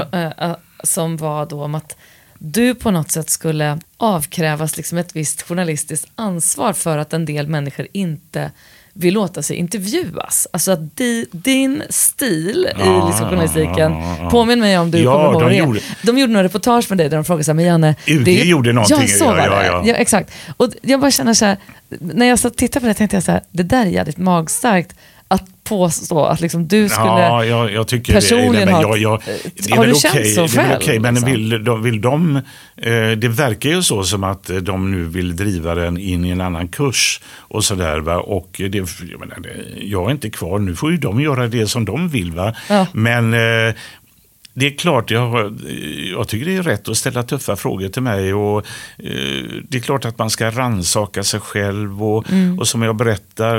som var då om att du på något sätt skulle avkrävas liksom ett visst journalistiskt ansvar för att en del människor inte vill låta sig intervjuas. Alltså att din stil i liksom journalistiken påminner mig om du kommer ihåg de gjorde några reportage med dig där de frågade så här, men Janne, det gjorde någonting. Ja, så var det. Ja, exakt. Och jag bara känner så här, när jag så tittade på det tänkte jag så här, det där är jävligt magstarkt att påstå att liksom du skulle jag tycker personligen det, ha... Har du känt så själv? Okay, men liksom? vill de... det verkar ju så som att de nu vill driva den in i en annan kurs och sådär, va? Och jag är inte kvar. Nu får ju de göra det som de vill, va? Ja. Men... det är klart, jag tycker det är rätt att ställa tuffa frågor till mig och det är klart att man ska rannsaka sig själv och som jag berättar,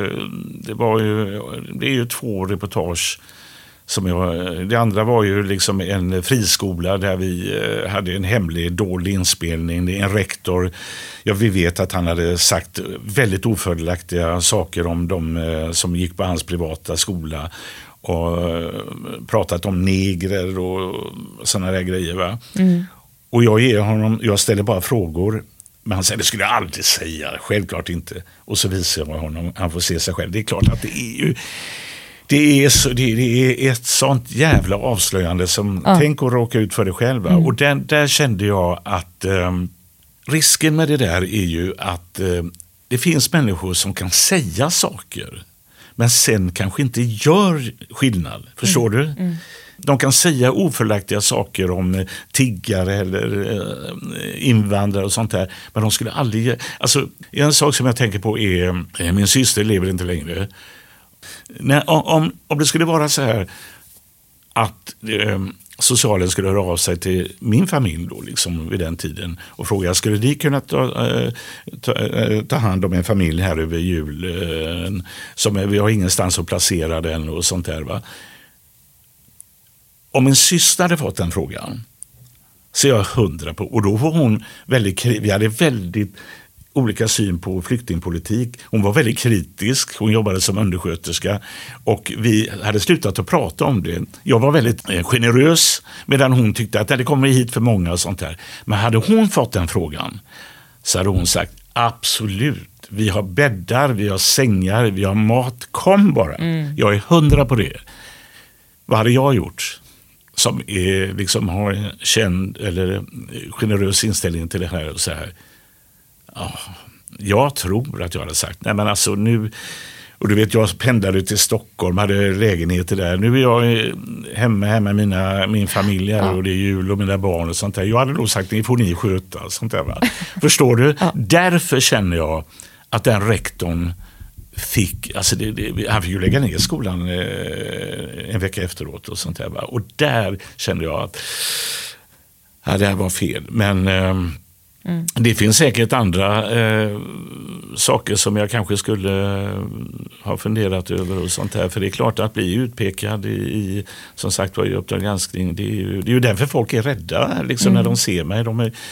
det är ju 2 reportage det andra var ju liksom en friskola där vi hade en hemlig dålig inspelning. Det är en rektor, vi vet att han hade sagt väldigt ofördelaktiga saker om de som gick på hans privata skola och pratat om negrer och såna där grejer, va? Och jag ställer bara frågor, men han säger det skulle jag aldrig säga, självklart inte. Och så visar jag honom, han får se sig själv. Det är klart att det är ett sånt jävla avslöjande som tänk att råka ut för det själva. Och där kände jag att risken med det där är ju att det finns människor som kan säga saker men sen kanske inte gör skillnad. Förstår du? De kan säga ofördelaktiga saker om tiggare eller invandrare och sånt där. Men de skulle aldrig... Alltså, en sak som jag tänker på är min syster lever inte längre. Om det skulle vara så här att socialen skulle höra av sig till min familj då, liksom vid den tiden och fråga, skulle de kunna ta hand om en familj här över julen som vi har ingenstans att placera den och sånt där, va? Om min syster hade fått den frågan så är jag 100 på, och då var hon vi hade väldigt olika syn på flyktingpolitik. Hon var väldigt kritisk. Hon jobbade som undersköterska och vi hade slutat att prata om det. Jag var väldigt generös medan hon tyckte att det kommer hit för många och sånt där. Men hade hon fått den frågan så hade hon sagt absolut. Vi har bäddar, vi har sängar, vi har mat. Kom bara. Jag är 100 på det. Vad hade jag gjort? Som liksom har en känd eller generös inställning till det här och så här. Ja, jag tror att jag hade sagt, nej men alltså nu, och du vet jag pendlade till Stockholm, hade lägenheter där, nu är jag hemma med min familj här, och det är jul och mina barn och sånt där. Jag hade nog sagt, ni får sköta sånt där, va? Förstår du? Därför känner jag att den rektorn fick, alltså han fick ju lägga ner skolan en vecka efteråt och sånt där, va? Och där kände jag att det här var fel, men det finns säkert andra saker som jag kanske skulle ha funderat över och sånt här. För det är klart att bli utpekad i som sagt var i Uppdrag granskning. Det är ju därför folk är rädda liksom, när de ser mig.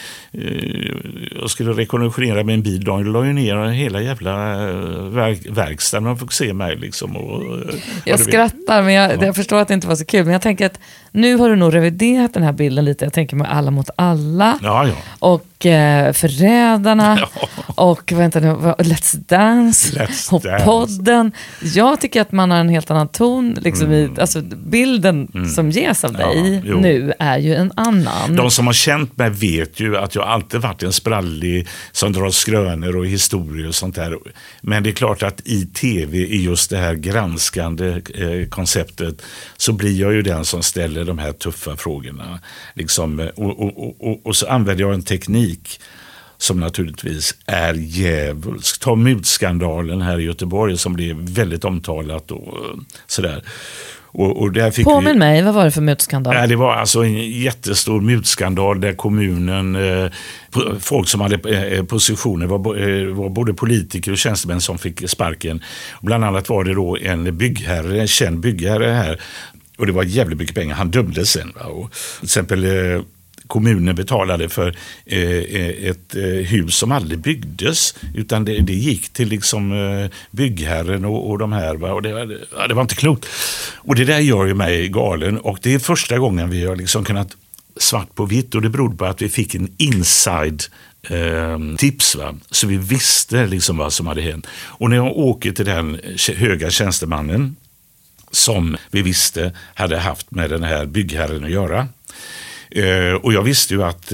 Jag skulle rekonditionera med en bil. De la ju ner hela jävla verkstaden när de fick se mig. Liksom, jag skrattar, men jag förstår att det inte var så kul. Men jag tänker att nu har du nog reviderat den här bilden lite. Jag tänker med alla mot alla. Ja. Och Förrädarna och Let's Dance och podden. Jag tycker att man har en helt annan ton liksom alltså bilden som ges av dig nu är ju en annan. De som har känt mig vet ju att jag alltid varit en sprallig som drar skrönor och historier och sånt där. Men det är klart att i tv, i just det här granskande konceptet, så blir jag ju den som ställer de här tuffa frågorna. Liksom, och så använder jag en teknik som naturligtvis är djävulsk. Ta mutskandalen här i Göteborg som blev väldigt omtalat och sådär. Och där fick Påminn mig, vad var det för mutskandal? Det var alltså en jättestor mutskandal där kommunen, folk som hade positioner var både politiker och tjänstemän som fick sparken. Bland annat var det då en känd byggherre här, och det var jävligt mycket pengar. Han dömdes sen. Va? Och till exempel kommunen betalade för ett hus som aldrig byggdes, utan det gick till liksom byggherren och de här. Va? Och det var inte klokt. Och det där gör ju mig galen, och det är första gången vi har liksom kunnat svart på vitt, och det berodde på att vi fick en inside tips, va? Så vi visste liksom vad som hade hänt. Och när jag åker till den höga tjänstemannen som vi visste hade haft med den här byggherren att göra. Och jag visste ju att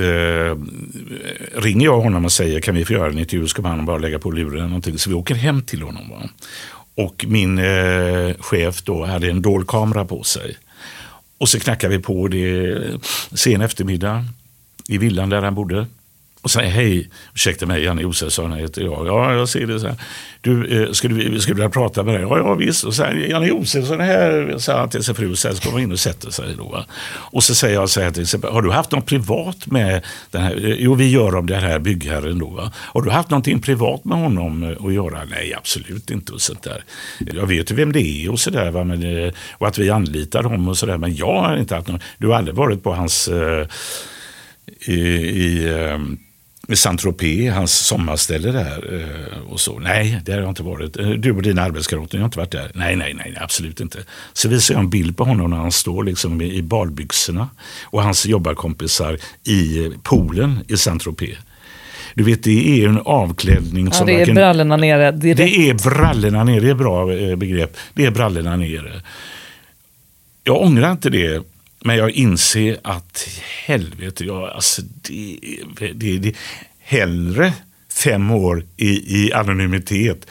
ringer jag honom och säger kan vi få göra en intervju, ska man bara lägga på luren eller någonting. Så vi åker hem till honom. Va? Och min chef då hade en dold kamera på sig. Och så knackar vi på det sen eftermiddag i villan där han bodde. Och säger hej, ursäkta mig, Janne Josefsson heter jag. Ja, jag ser det så här. Du, skulle vilja prata med dig? Ja, visst. Och så här, Janne Josefsson här, sa han till sin fru, så här, ska man in och sätta sig då. Va? Och så säger jag så här till exempel, har du haft något privat med den här? Jo, vi gör om det här byggherren då. Va? Har du haft någonting privat med honom att göra? Nej, absolut inte och sånt där. Jag vet ju vem det är och så där, va? Men, och att vi anlitar dem och så där, men jag har inte haft någon. Du har aldrig varit på hans med Saint-Tropez, hans sommarställe där och så. Nej, det har jag inte varit. Du och dina arbetskamrater har inte varit där. Nej, absolut inte. Så visar jag en bild på honom när han står liksom i badbyxorna och hans jobbarkompisar i poolen i Saint-Tropez. Du vet, det är en avklädning som... Ja, det är brallorna nere direkt. Det är brallorna nere, det är bra begrepp. Det är brallorna nere. Jag ångrar inte det. Men jag inser att helvete, det är hellre 5 år i anonymitet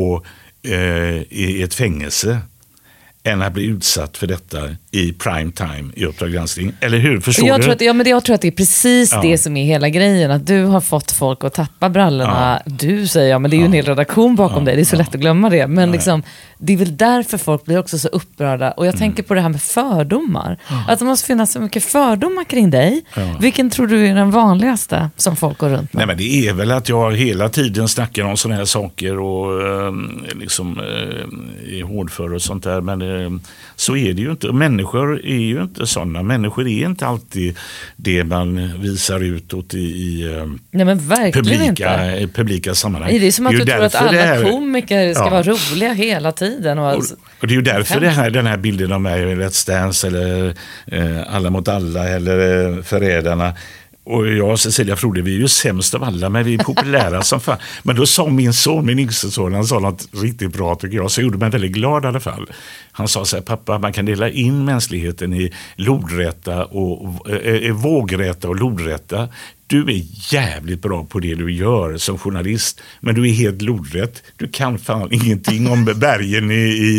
i ett fängelse än att bli utsatt för detta i prime time i Uppdrag granskning. Eller hur? Förstår du? Jag tror att det är precis det som är hela grejen. Att du har fått folk att tappa brallorna. Ja. Du säger, men det är ju en hel redaktion bakom dig. Det är så lätt att glömma det. Men liksom, det är väl därför folk blir också så upprörda. Och jag tänker på det här med fördomar. Att det måste finnas så mycket fördomar kring dig. Vilken tror du är den vanligaste som folk går runt med? Nej, men det är väl att jag hela tiden snackar om sådana här saker och liksom är hårdför och sånt där. Men så är det ju inte. Människor är ju inte sådana. Människor är inte alltid det man visar utåt i nej, men verkligen publika sammanhang. Det är som att du tror att alla komiker ska vara roliga hela tiden. Och det är ju därför den här bilden av mig, Let's Dance eller Alla mot alla eller Förrädarna. Och jag och Cecilia Frode, vi är ju sämst av alla, men vi är populära som fan. Men då sa min yngste son, han sa något riktigt bra tycker jag, så gjorde mig väldigt glad i alla fall. Han sa så här, pappa, man kan dela in mänskligheten i lodrätta och vågrätta och lodrätta. Du är jävligt bra på det du gör som journalist, men du är helt lodrätt. Du kan fan ingenting om bergen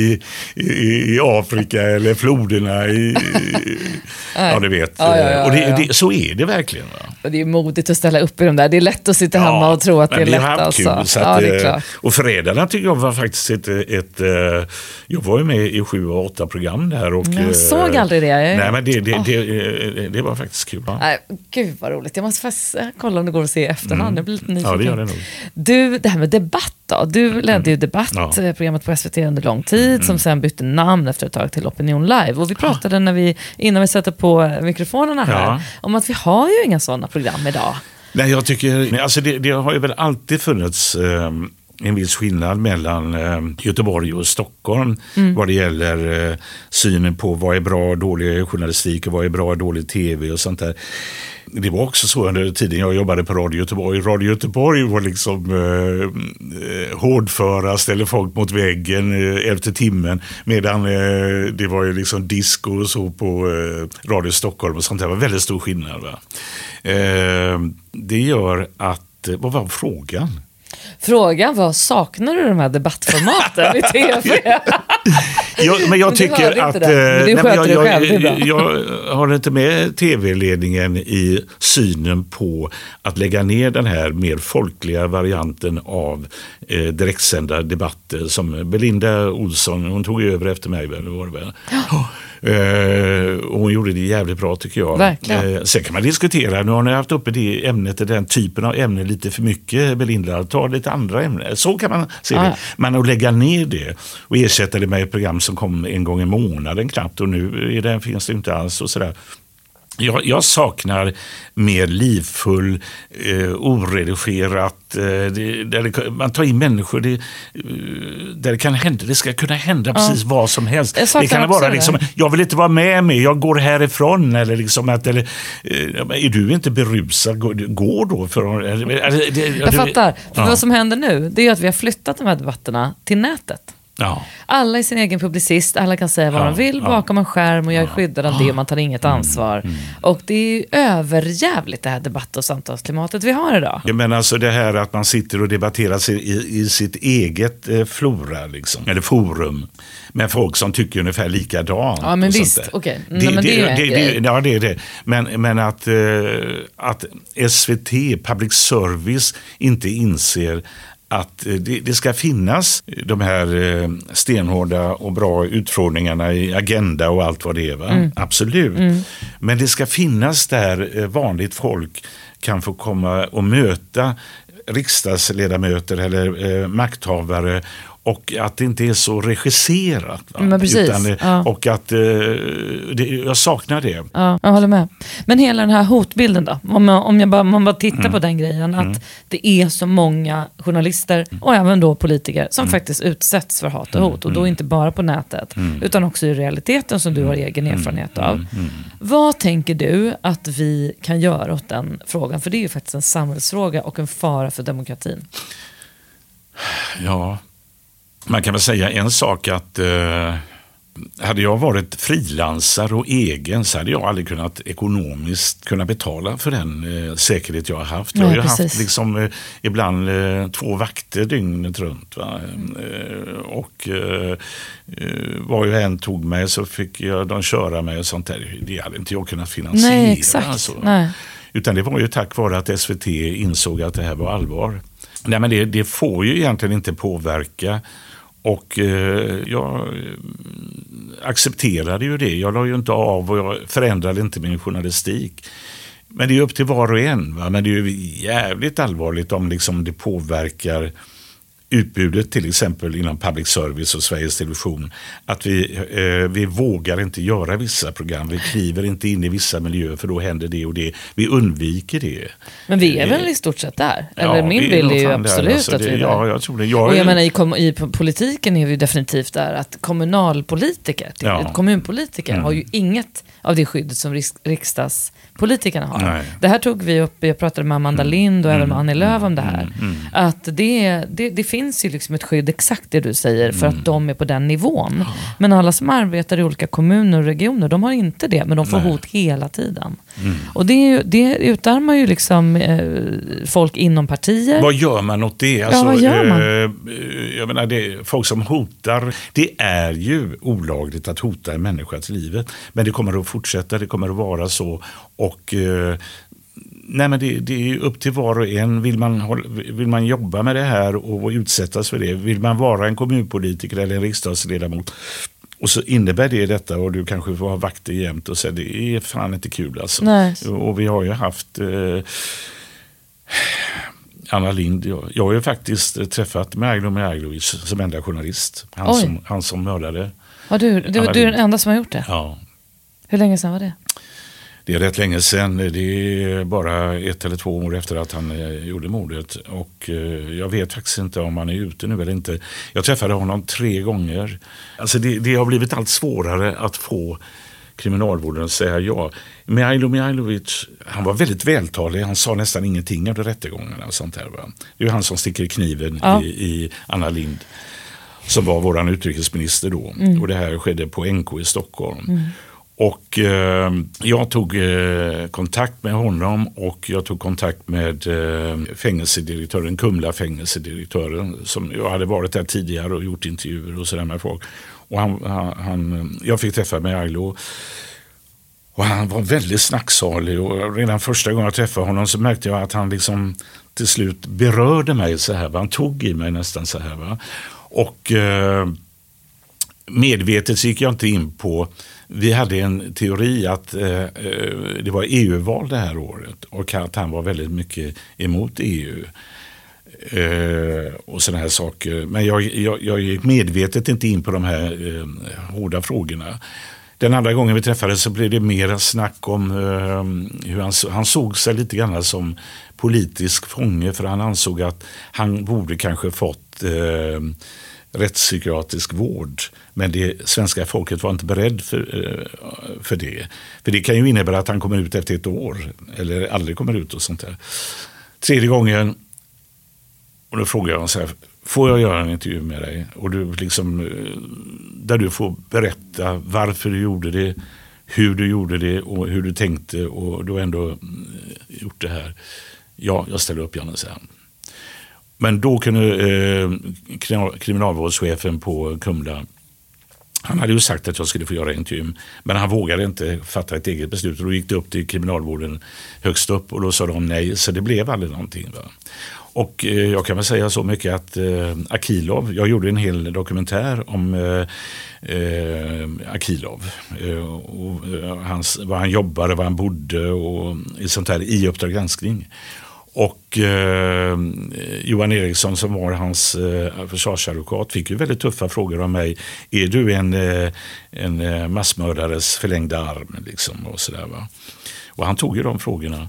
i Afrika eller floderna ja, du vet. Ja. Och så är det verkligen. Va? Och det är modigt att ställa upp i dem där. Det är lätt att sitta hemma och tro att det är lätt. Alltså. Kul, att, det är klart. Och Förrädarna tycker jag var faktiskt ett jag var ju med i 7 och 8 program där. Och, jag såg aldrig det. Nej, men det var faktiskt kul. Va? Nej, gud vad roligt. Jag måste faktiskt kolla om det går att se i efterhand. Jag blir lite nyfiken. Ja, det gör det nog. Du, det här med debatt då. Du ledde ju debattprogrammet på SVT under lång tid som sen bytte namn efter ett tag till Opinion Live. Och vi pratade innan vi satte på mikrofonerna här om att vi har ju inga sådana program idag. Nej, jag tycker, alltså det har ju väl alltid funnits en viss skillnad mellan Göteborg och Stockholm vad det gäller synen på vad är bra och dålig journalistik och vad är bra och dålig tv och sånt där. det var också så under tiden jag jobbade på Radio Göteborg. Radio Göteborg var liksom hårdföra, ställer folk mot väggen efter timmen. Medan det var ju liksom disco och så på Radio Stockholm och sånt där. Det var väldigt stor skillnad. Va? Det gör att, vad var frågan? Frågan var, saknar du de här debattformaten i tv? Men jag tycker att jag har inte med tv-ledningen i synen på att lägga ner den här mer folkliga varianten av direktsända debatter som Belinda Olsson, hon tog över efter mig väl, var det väl? Och hon gjorde det jävligt bra tycker jag. Verkligen. Sen kan man diskutera, nu har ni haft uppe det ämnet, den typen av ämnen lite för mycket, Belinda, ta lite andra ämnen. Så kan man se det. Men att lägga ner det och ersätta det med ett program som kom en gång i månaden knappt och nu finns det inte alls och sådär. Jag saknar mer livfull, oredigerat, där man tar in människor, där det kan hända, det ska kunna hända precis vad som helst. Det kan vara liksom, jag vill inte vara med, jag går härifrån, eller liksom att, eller, är du inte berusad, gå då. Jag fattar, för vad som händer nu, det är att vi har flyttat de här debatterna till nätet. Ja. Alla är sin egen publicist, alla kan säga vad de vill bakom en skärm och jag är skyddad av det, man tar inget ansvar. Och det är ju överjävligt det här debatt- och samtalsklimatet vi har idag. Jag menar alltså det här att man sitter och debatterar i sitt eget flora liksom, eller forum med folk som tycker ungefär likadant. Ja, men visst, okej. Men det är ju en grej. Ja, det är det. Men att SVT, public service, inte inser att det ska finnas de här stenhårda och bra utfrågningarna i Agenda och allt vad det är. Va? Absolut. Men det ska finnas där vanligt folk kan få komma och möta riksdagsledamöter eller makthavare, och att det inte är så regisserat. Va? Men precis. Och att jag saknar det. Ja, jag håller med. Men hela den här hotbilden då? Om man bara tittar på den grejen, att det är så många journalister och även då politiker som faktiskt utsätts för hat och hot. Och då inte bara på nätet, utan också i realiteten som du har egen erfarenhet av. Vad tänker du att vi kan göra åt den frågan? För det är ju faktiskt en samhällsfråga och en fara för demokratin. Ja, man kan väl säga en sak att hade jag varit frilansare och egen så hade jag aldrig kunnat ekonomiskt kunna betala för den säkerhet jag har haft. Jag har ju haft liksom, ibland 2 vakter dygnet runt. Va? Och var ju än tog mig så fick de köra mig och sånt där. Det hade inte jag kunnat finansiera. Nej, exakt. Alltså. Nej. Utan det var ju tack vare att SVT insåg att det här var allvar. Nej, men det får ju egentligen inte påverka. Och jag accepterade ju det. Jag la ju inte av och jag förändrade inte min journalistik. Men det är upp till var och en. Va? Men det är ju jävligt allvarligt om liksom det påverkar utbudet till exempel inom public service och Sveriges Television. Att vi vågar inte göra vissa program. Vi kliver inte in i vissa miljöer för då händer det och det. Vi undviker det. Men vi är väl i stort sett där? Eller min bild är ju absolut alltså, att vi är där. Ja, jag tror det. Och jag menar, i politiken är vi definitivt där att kommunalpolitiker, kommunpolitiker har ju inget av det skyddet som riksdagspolitikerna har. Nej. Det här tog vi upp, jag pratade med Amanda Lind och även med Annie Lööf om det här. Att det finns ju liksom ett skydd, exakt det du säger, för att de är på den nivån. Men alla som arbetar i olika kommuner och regioner, de har inte det, men de får hot hela tiden. Och det utarmar ju liksom folk inom partier. Vad gör man åt det? Alltså, vad gör man? Jag menar, folk som hotar, det är ju olagligt att hota en människas livet. Men det kommer att fortsätta, det kommer att vara så. Och nej, men det är upp till var och en. Vill man jobba med det här och utsättas för det? Vill man vara en kommunpolitiker eller en riksdagsledamot? Och så innebär det detta och du kanske får ha vakter jämt och så. Det är fan inte kul alltså. Nej. Och vi har ju haft Anna Lind. Jag har ju faktiskt träffat Meraglovic som enda journalist. Han som mördade. Ja, du är den enda som har gjort det? Ja. Hur länge sedan var det? Det är rätt länge sedan. Det är bara 1 eller 2 år efter att han gjorde mordet. Och jag vet faktiskt inte om han är ute nu eller inte. Jag träffade honom 3 gånger. Alltså det har blivit allt svårare att få kriminalvården säga ja. Mihailovic, han var väldigt vältalig. Han sa nästan ingenting under rättegångarna och sånt här. Va? Det är ju han som sticker kniven i Anna Lindh, som var våran utrikesminister då. Och det här skedde på NK i Stockholm. Och jag tog kontakt med honom och jag tog kontakt med fängelsedirektören, Kumla fängelsedirektören, som jag hade varit där tidigare och gjort intervjuer och sådär med folk. Och jag fick träffa Mihailo och han var väldigt snacksalig, och redan första gången jag träffade honom så märkte jag att han liksom till slut berörde mig så här. Han tog i mig nästan så här. Va? Och medvetet så gick jag inte in på. Vi hade en teori att det var EU-val det här året och att han var väldigt mycket emot EU och sådana här saker. Men jag gick medvetet inte in på de här hårda frågorna. Den andra gången vi träffades så blev det mer snack om hur han såg sig lite grann som politisk fånge, för han ansåg att han borde kanske fått rättspsykiatrisk vård, men det svenska folket var inte beredd för det. För det kan ju innebära att han kommer ut efter 1 år eller aldrig kommer ut och sånt där. Tredje gången, och då frågade jag honom så här: får jag göra en intervju med dig? Och du liksom, där du får berätta varför du gjorde det, hur du gjorde det och hur du tänkte, och du har ändå gjort det här. Ja, jag ställer upp, Janne, säger han. Men då kunde kriminalvårdschefen på Kumla, han hade ju sagt att jag skulle få göra intervjun, men han vågade inte fatta ett eget beslut, och då gick det upp till kriminalvården högst upp och då sa de nej, så det blev aldrig någonting. Va? Och jag kan väl säga så mycket att Akilov, jag gjorde en hel dokumentär om Akilov och var han jobbade, var han bodde och sånt här i Uppdrag granskning. Och Johan Eriksson, som var hans försvarsadvokat, fick ju väldigt tuffa frågor av mig. Är du en massmördares förlängda arm? Liksom, och sådär, va? Och han tog ju de frågorna.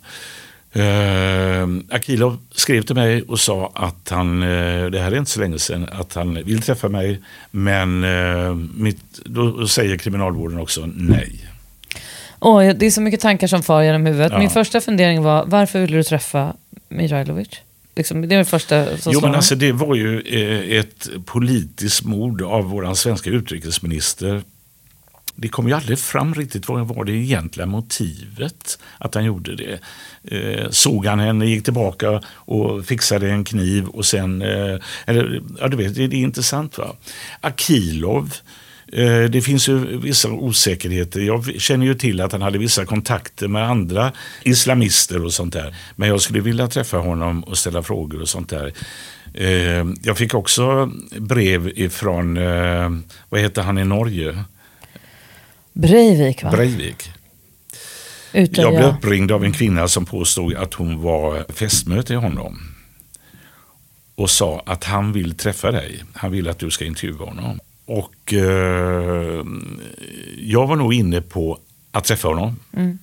Akilov skrev till mig och sa att det här är inte så länge sedan, att han vill träffa mig, men då säger kriminalvården också nej. Det är så mycket tankar som far genom huvudet. Min första fundering var, varför ville du träffa Mihailovic? Liksom, det är det första som men alltså, det var ju ett politiskt mord av våran svenska utrikesminister. Det kom ju aldrig fram riktigt vad var det egentliga motivet att han gjorde det. Såg han henne, gick tillbaka och fixade en kniv och sen, du vet, det är intressant, va? Akilov, det finns ju vissa osäkerheter. Jag känner ju till att han hade vissa kontakter med andra islamister och sånt där. Men jag skulle vilja träffa honom och ställa frågor och sånt där. Jag fick också brev ifrån, vad heter han i Norge? Breivik, va? Breivik. Jag blev uppringd av en kvinna som påstod att hon var fästmö i honom. Och sa att han vill träffa dig. Han vill att du ska intervjua honom. Och jag var nog inne på att träffa honom.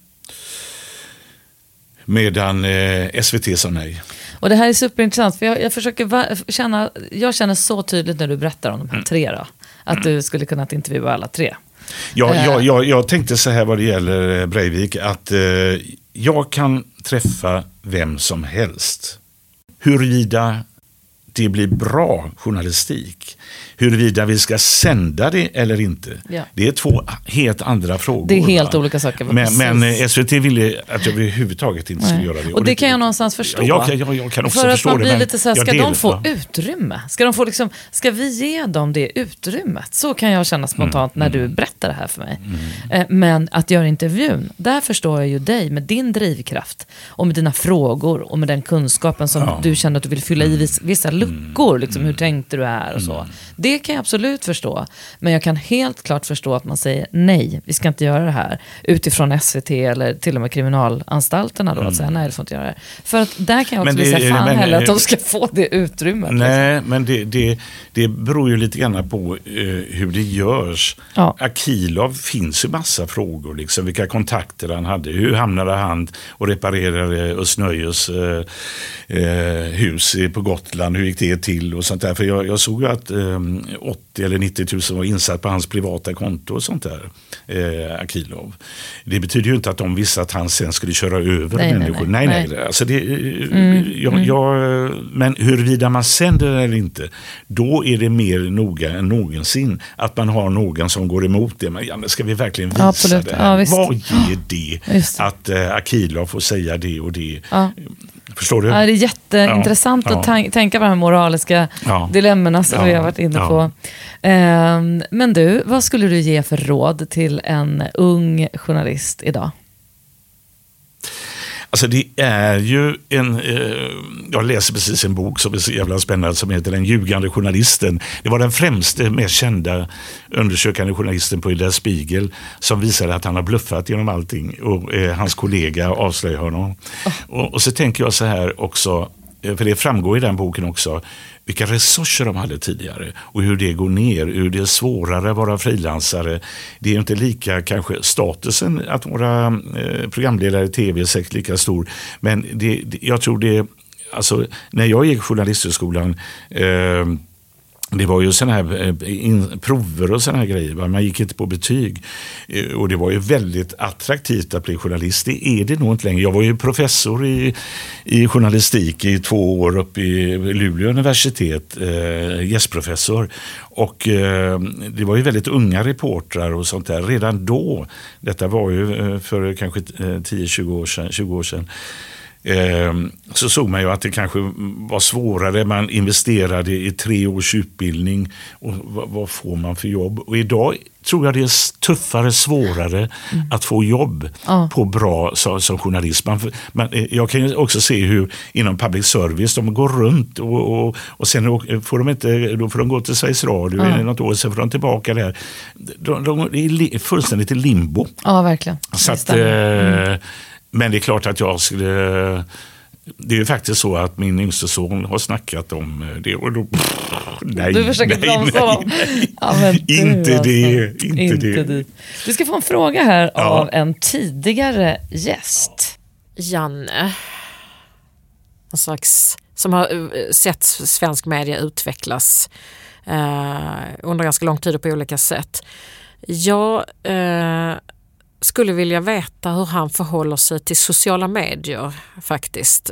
Medan SVT sa nej. Och det här är superintressant, för jag känner så tydligt när du berättar om de här 3 då, att du skulle kunna intervjua alla 3. Jag tänkte så här vad det gäller Breivik, att jag kan träffa vem som helst. Huruvida det blir bra journalistik, huruvida vi ska sända det eller inte. Ja. Det är 2 helt andra frågor. Det är helt olika saker. Men SVT ville att jag överhuvudtaget inte skulle göra det. Och det kan jag någonstans förstå. Jag kan också för förstå att man blir det. Lite så här, ska de få utrymme? Ska vi ge dem det utrymmet? Så kan jag känna spontant när du berättar det här för mig. Men att göra intervjun, där förstår jag ju dig med din drivkraft och med dina frågor och med den kunskapen som du känner att du vill fylla i vissa luckor. Liksom, hur tänkte du här och så. Det kan jag absolut förstå. Men jag kan helt klart förstå att man säger nej, vi ska inte göra det här. Utifrån SVT eller till och med kriminalanstalterna då. Att säga nej, det får inte göra det. För att där kan jag också säga heller att de ska få det utrymmet. Nej, liksom. Men det beror ju lite grann på hur det görs. Ja. Akilov finns ju massa frågor. Liksom, vilka kontakter han hade. Hur hamnade han och reparerade Özz Nöjes hus på Gotland? Hur gick det till och sånt där. För jag såg ju att 80 eller 90 000 var insatt på hans privata konto och sånt där, Akilov. Det betyder ju inte att de visste att han sen skulle köra över människor. Nej. Alltså men huruvida man sänder eller inte, då är det mer noga än någonsin att man har någon som går emot det. Men ska vi verkligen visa det här? Vad ger det att Akilov får säga det och det? Ja. Förstår du? Ja, det är jätteintressant att tänka på de här moraliska dilemmorna som vi har varit inne på. Men du, vad skulle du ge för råd till en ung journalist idag? Alltså det är ju jag läser precis en bok som är så jävla spännande som heter Den ljugande journalisten. Det var den främste, mest kända undersökande journalisten på Der Spiegel som visade att han har bluffat genom allting och hans kollega avslöjar honom. Och så tänker jag så här också, för det framgår i den boken också, vilka resurser de hade tidigare och hur det går ner, hur det är svårare att vara frilansare. Det är ju inte lika kanske statusen att vara programledare i tv är säkert lika stor, men jag tror det, alltså när jag gick journalisthögskolan det var ju såna här prover och såna här grejer. Man gick inte på betyg. Och det var ju väldigt attraktivt att bli journalist. Det är det nog inte längre. Jag var ju professor i journalistik i 2 år uppe i Luleå universitet. Gästprofessor. Och det var ju väldigt unga reportrar och sånt där. Redan då, detta var ju för kanske 10-20 år sedan. Så såg man ju att det kanske var svårare. Man investerade i 3 års utbildning och vad får man för jobb? Och idag tror jag det är tuffare, svårare att få jobb på bra som journalist. Jag kan ju också se hur inom public service de går runt och sen får de inte, då får de gå till Sveriges Radio eller något år, sen får de tillbaka där. De är fullständigt i limbo. Ja, verkligen. Så att men det är klart att jag skulle... Det är ju faktiskt så att min yngste son har snackat om det och då... Nej, du försöker bromsa dem. Ja, inte det. Du ska få en fråga här av en tidigare gäst. Janne. En slags... Som har sett svensk media utvecklas under ganska lång tid på olika sätt. Jag... skulle vilja veta hur han förhåller sig till sociala medier faktiskt.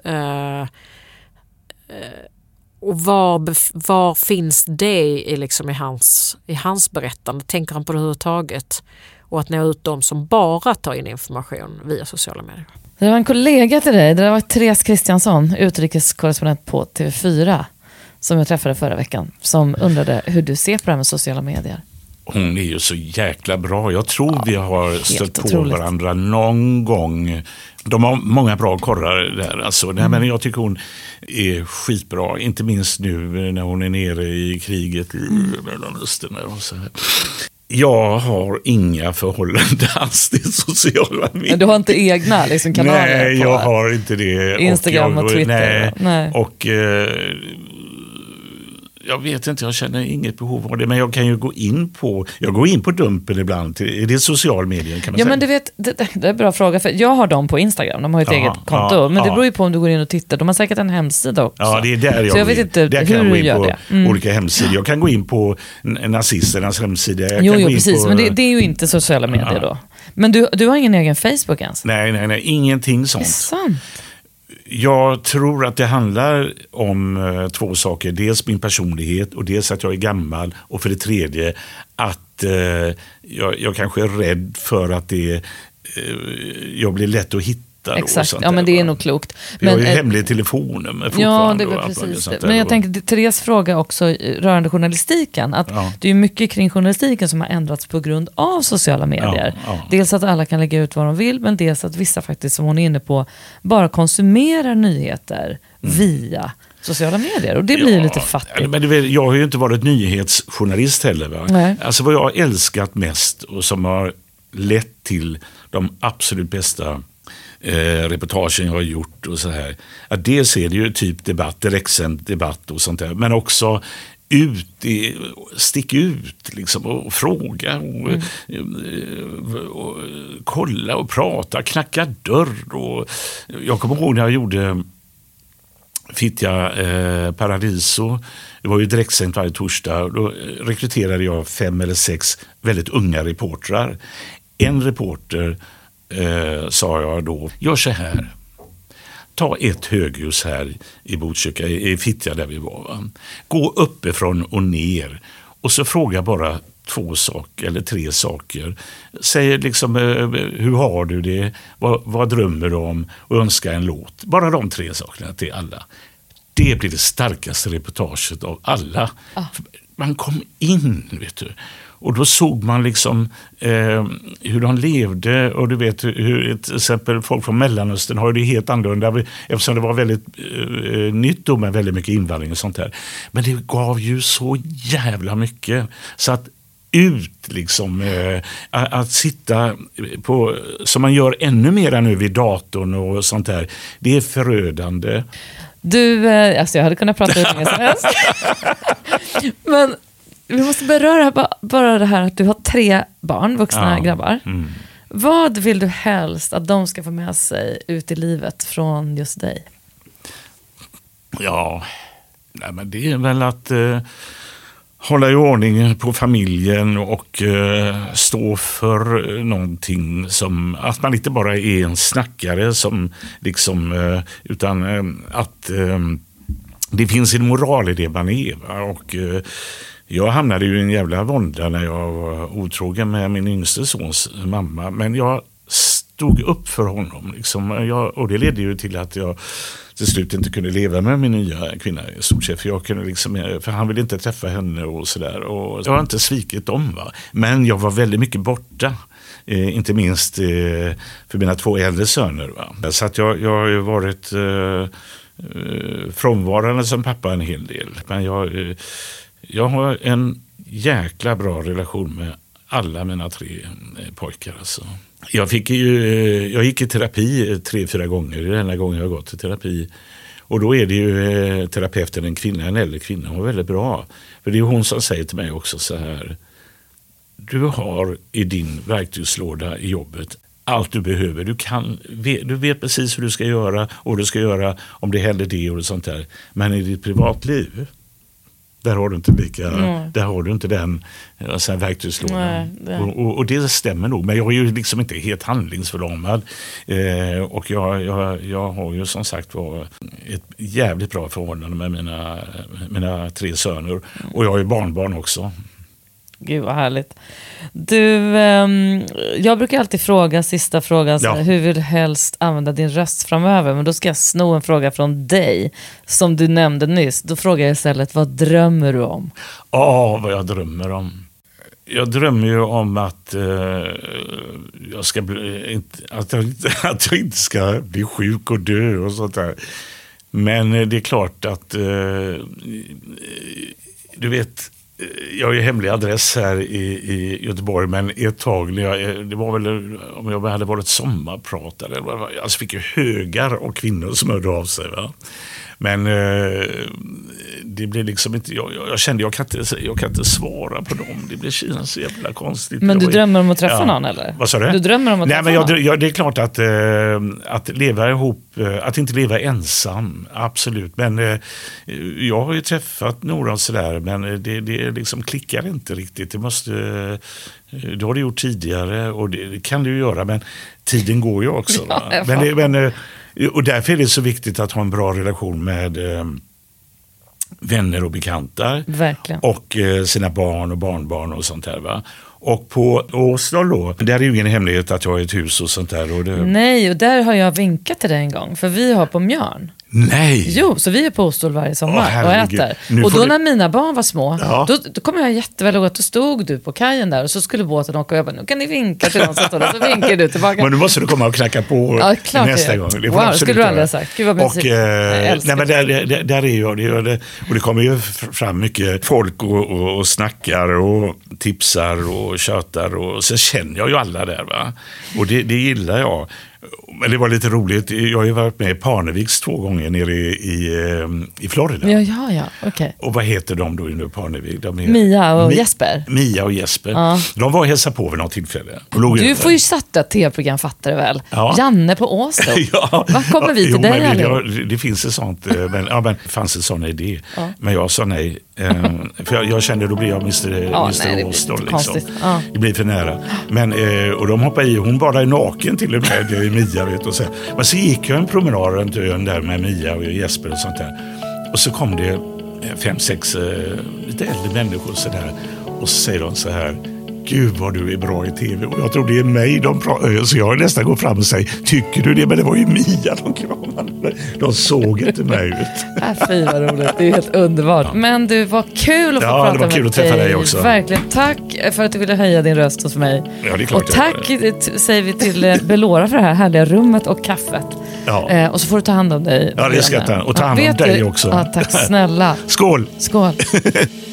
Och var finns det liksom i hans berättande? Tänker han på det överhuvudtaget? Och att nå ut de som bara tar in information via sociala medier. Det var en kollega till dig. Det var Therese Kristiansson, utrikeskorrespondent på TV4, som jag träffade förra veckan, som undrade hur du ser på det här med sociala medier. Hon är ju så jäkla bra. Jag tror vi har stött på varandra någon gång. De har många bra korrar där. Alltså. Men jag tycker hon är skitbra. Inte minst nu när hon är nere i kriget i Mellanöstern. Och så här. Jag har inga förhållanden alls till sociala medier. Du har inte egna liksom, kanaler? Nej, jag har inte det. Instagram och Twitter? Nej. Och... jag vet inte, jag känner inget behov av det, men jag kan ju gå in på Dumpen ibland. Är det social media kan man säga? Men du vet, det är en bra fråga, för jag har dem på Instagram, de har ett eget konto, men det beror ju på om du går in och tittar. De har säkert en hemsida också. Ja, det är där så jag vet inte hur du gör det. Olika hemsidor. Jag kan gå in på nazisternas hemsida. Jo, precis, men det är ju inte sociala medier då. Men du har ingen egen Facebook ens? Nej, ingenting sånt. Det är sant. Jag tror att det handlar om 2 saker. Dels min personlighet och dels att jag är gammal. Och för det tredje att jag kanske är rädd för att jag blir lätt att hitta. Exakt, men det är nog klokt. Men, jag har ju hemlig telefonnummer fortfarande. Ja, det var precis det. Men jag tänker, Therese fråga också rörande journalistiken. Att det är mycket kring journalistiken som har ändrats på grund av sociala medier. Dels att alla kan lägga ut vad de vill, men dels att vissa faktiskt, som hon är inne på, bara konsumerar nyheter via sociala medier. Och det blir lite fattigt. Men jag har ju inte varit nyhetsjournalist heller. Va? Nej. Alltså vad jag har älskat mest och som har lett till de absolut bästa reportagen jag har gjort och så här. Att dels är det ju typ direktsänd debatt och sånt där, men också stick ut liksom, och fråga och kolla och prata, knacka dörr. Och jag kommer ihåg när jag gjorde Fittja Paradiso. Det var ju direktsänt varje torsdag. Då rekryterade jag 5 eller 6 väldigt unga reportrar. En reporter sa jag då, gör så här. Ta ett höghus här i Botkyrka, i Fittja där vi var. Va? Gå uppifrån och ner och så fråga bara 2 saker eller 3 saker. Säg liksom, hur har du det? Vad drömmer du om? Och önska en låt. Bara de 3 sakerna till alla. Det blir det starkaste reportaget av alla. Man kom in, vet du. Och då såg man liksom hur de levde, och du vet hur till exempel folk från Mellanöstern har det helt annorlunda eftersom det var väldigt nytt då med väldigt mycket invandring och sånt där. Men det gav ju så jävla mycket så att liksom att sitta på, som man gör ännu mer nu vid datorn och sånt där, det är förödande. Du, alltså jag hade kunnat prata hur länge som helst. Men vi måste beröra bara det här att du har 3 barn, vuxna grabbar. Mm. Vad vill du helst att de ska få med sig ut i livet från just dig? Ja, nej, men det är väl att hålla i ordning på familjen och stå för någonting, som att man inte bara är en snackare som liksom, utan att det finns en moral i det man är. Va? Och jag hamnade ju i en jävla vånda när jag var otrogen med min yngste sons mamma, men jag stod upp för honom liksom. Och det ledde ju till att jag till slut inte kunde leva med min nya kvinna i stort sett, för jag kunde liksom, för han ville inte träffa henne och sådär, och jag har inte svikit dem, va. Men jag var väldigt mycket borta, inte minst för mina 2 äldre söner, va. Så att jag har ju varit frånvarande som pappa en hel del, men jag har en jäkla bra relation med alla mina 3 pojkar alltså. Jag gick i terapi 3-4 gånger. Det är den här gången jag har gått i terapi. Och då är det ju terapeuten, en äldre kvinna. Hon är väldigt bra. För det är hon som säger till mig också så här: du har i din verktygslåda i jobbet allt du behöver. Du vet precis hur du ska göra och vad du ska göra om det händer det och sånt där. Men i ditt privatliv, där har du inte den verktygslådan. Och det stämmer nog. Men jag är ju liksom inte helt handlingsförlamad. Och jag har ju som sagt ett jävligt bra förhållande med mina 3 söner. Och jag har ju barnbarn också. Gud vad härligt. Du, jag brukar alltid fråga, sista frågan, så här, hur vill du helst använda din röst framöver? Men då ska jag sno en fråga från dig, som du nämnde nyss. Då frågar jag istället, vad drömmer du om? Vad jag drömmer om. Jag drömmer ju om att att jag inte ska bli sjuk och dö och sånt där. Men det är klart att du vet, jag har ju hemlig adress här i Göteborg, men ett tag det var väl om jag hade varit sommarpratare, alltså fick ju högar av kvinnor som hörde av sig, va? Men det blir liksom inte, jag kände jag kan inte svara på dem. Det blir så jävla konstigt. Men du drömmer om att träffa någon, eller? Vad sa du? Du drömmer om att träffa någon? Det är klart att leva ihop, att inte leva ensam, absolut. Men jag har ju träffat några sådär, men det liksom klickar inte riktigt. Det har du gjort tidigare, och det kan du göra, men tiden går ju också. Och därför är det så viktigt att ha en bra relation med vänner och bekantar. Verkligen. Och sina barn och barnbarn och sånt där, va. Och på Åsdal då, där är ju ingen hemlighet att jag har ett hus och sånt där. Nej, och där har jag vinkat till dig en gång, för vi har på Mjörn. Nej! Jo, så vi är på Åstol varje sommar och äter. Och då när mina barn var små, då kommer jag jätteväl ihåg att då stod du på kajen där och så skulle båten åka över. Nu kan ni vinka till dem som står där, så vinkar du tillbaka. Men nu måste du komma och knacka på nästa gång. Det wow, skulle du aldrig ha sagt. Gud vad mysigt. Nej, men där är jag. Och det kommer ju fram mycket folk och snackar och tipsar och tjötar. Och så känner jag ju alla där, va. Och det gillar jag. Men det var lite roligt. Jag har ju varit med i Parneviks 2 gånger gånger nere i Florida. Ja, okej. Och vad heter de då i Parnevik? Mia och Jesper. Mia och Jesper. Ja. De var och hälsade på vid något tillfälle. Du får ju sätta ett tv-program, fattar du väl? Ja. Janne på Åstad. Ja. Vad kommer vi till dig? Det finns ett sånt, men det fanns en sån idé. Ja. Men jag sa nej. För jag kände då blir jag Mr. Åstad. Liksom. Ja. Det blir för nära. Men, och de hoppade i, hon bara är naken till och med, Mia. Vet, och så. Men så gick jag en promenad runt ön där med Mia och Jesper och sånt där. Och så kom det 5-6 lite äldre människor så där. Och så säger de så här: Gud vad du är bra i tv. Och jag tror det är mig så jag nästan går fram och säger: tycker du det? Men det var ju Mia de kramade. De såg inte mig ut. Fy vad roligt, det är helt underbart. Ja. Men du, var kul att få prata med dig. Ja, det var kul att träffa dig också. Verkligen, tack för att du ville höja din röst hos mig. Ja, det är klart. Och tack säger vi till Belora för det här härliga rummet och kaffet. Ja. Och så får du ta hand om dig. Ja, det ska jag ta. Och ta hand om dig också. Ja, tack snälla. Skål! Skål.